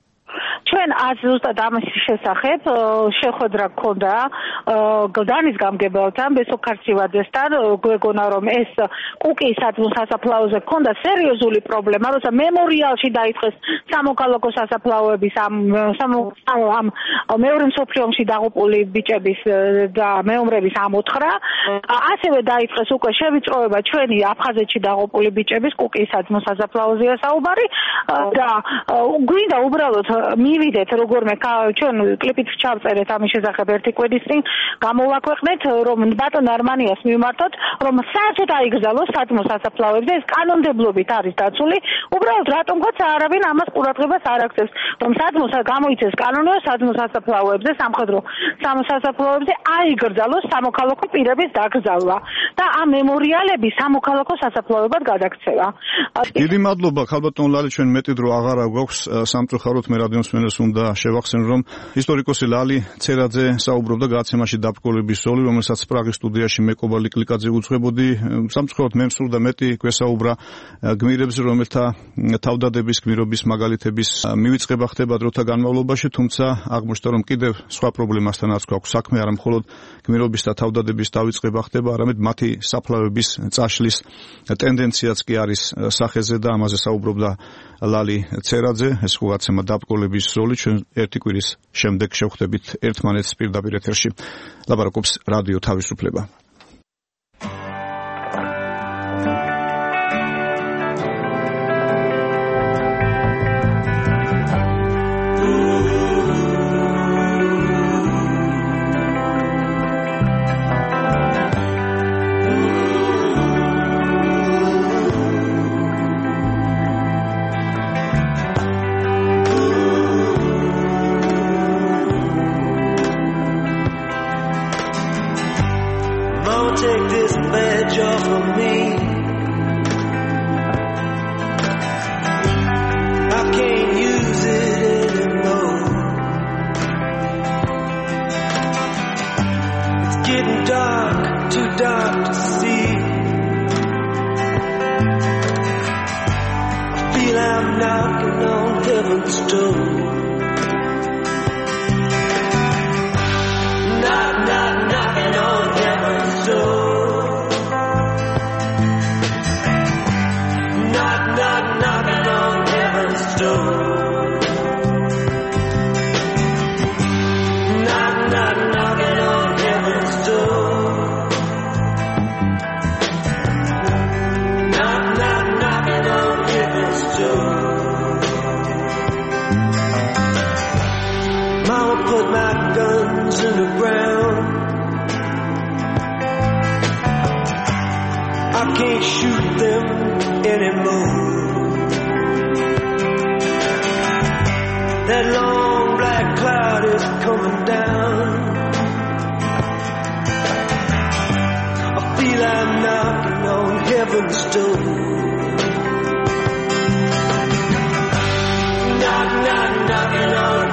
ჩვენ ას ზუსტად ამის შესახებ შეხვედრა გქონდა გლდანის გამგებელთან, ბესო ქარცივაძესთან, გვეგონა რომ ეს კუკის საძმო სასაფლაოზე გქონდა სერიოზული პრობლემა, როცა მემორიალში დაიწყეს სამოქალაქო სასაფლაოების ამ ამ მეორე მსოფლიო ომში დაღუპული ბიჭების და მეომრების ამოთხრა, ასევე დაიწყეს უკვე შევიწროება ჩვენი აფხაზეთში დაღუპული ბიჭების კუკის საძმო სასაფლაოზეა საუბარი და გვინდა უბრალოდ მივიდეთ როგორმე ჩვენ კლიპით ჩავწერეთ ამის შესახებ ერთი კვირის წინ გამოვაქვეყნეთ რომ ბატონ არმანიას მივმართოთ რომ საერთოდ აიგზავნოს საძმო სასაფლაოებზე ეს კანონმდებლობით არის დაცული უბრალოდ რატომღაც არავინ ამას ყურადღებას არ აქცევს რომ საძმო გამოიცეს კანონი საძმო სასაფლაოებზე სამხედრო სასაფლაოებზე აიგრძალოს სამოქალაქო პირების დაკრძალვა და ამ მემორიალების სამოქალაქო სასაფლაოებად გადაქცევა. დიდი მადლობა ქალბატონ ლალი ჩვენ მეტი დრო აღარა გვაქვს სამწუხაროდ მე რადიოს მენელს უნდა შევახსენო რომ ისტორიკოსი ლალი ცერაძე საუბრობდა გადაცემაში დაბრკოლების ზოლი რომელსაც პრაღის სტუდიაში მე კობალი კლიკაძე უძღვებოდი სამწუხაროდ მე მსურდა მეტი გვესაუბრა გმირებს რომელთა თავდადების გმირობის მაგალითების მივიწყება ხდება დროთა განმავლობაში თუმცა აღმოჩნდა რომ კიდევ სხვა პრობლემასთანაც გვაქვს საქმე არა მხოლოდ გმირობის და თავდადების დავიწყება ხდება არამედ მათი საფლავების წაშლის ტენდენციაც კი არის სახეზე და ამაზე საუბრობდა ლალი ცერაძე ეს ხო გაცემა დაბრკოლების ზოლი ჩვენ ერთი კვირის შემდეგ შევხვდებით ერთმანეთს პირდაპირ ეთერში ლაპარაკობს რადიო თავისუფლება. Rinal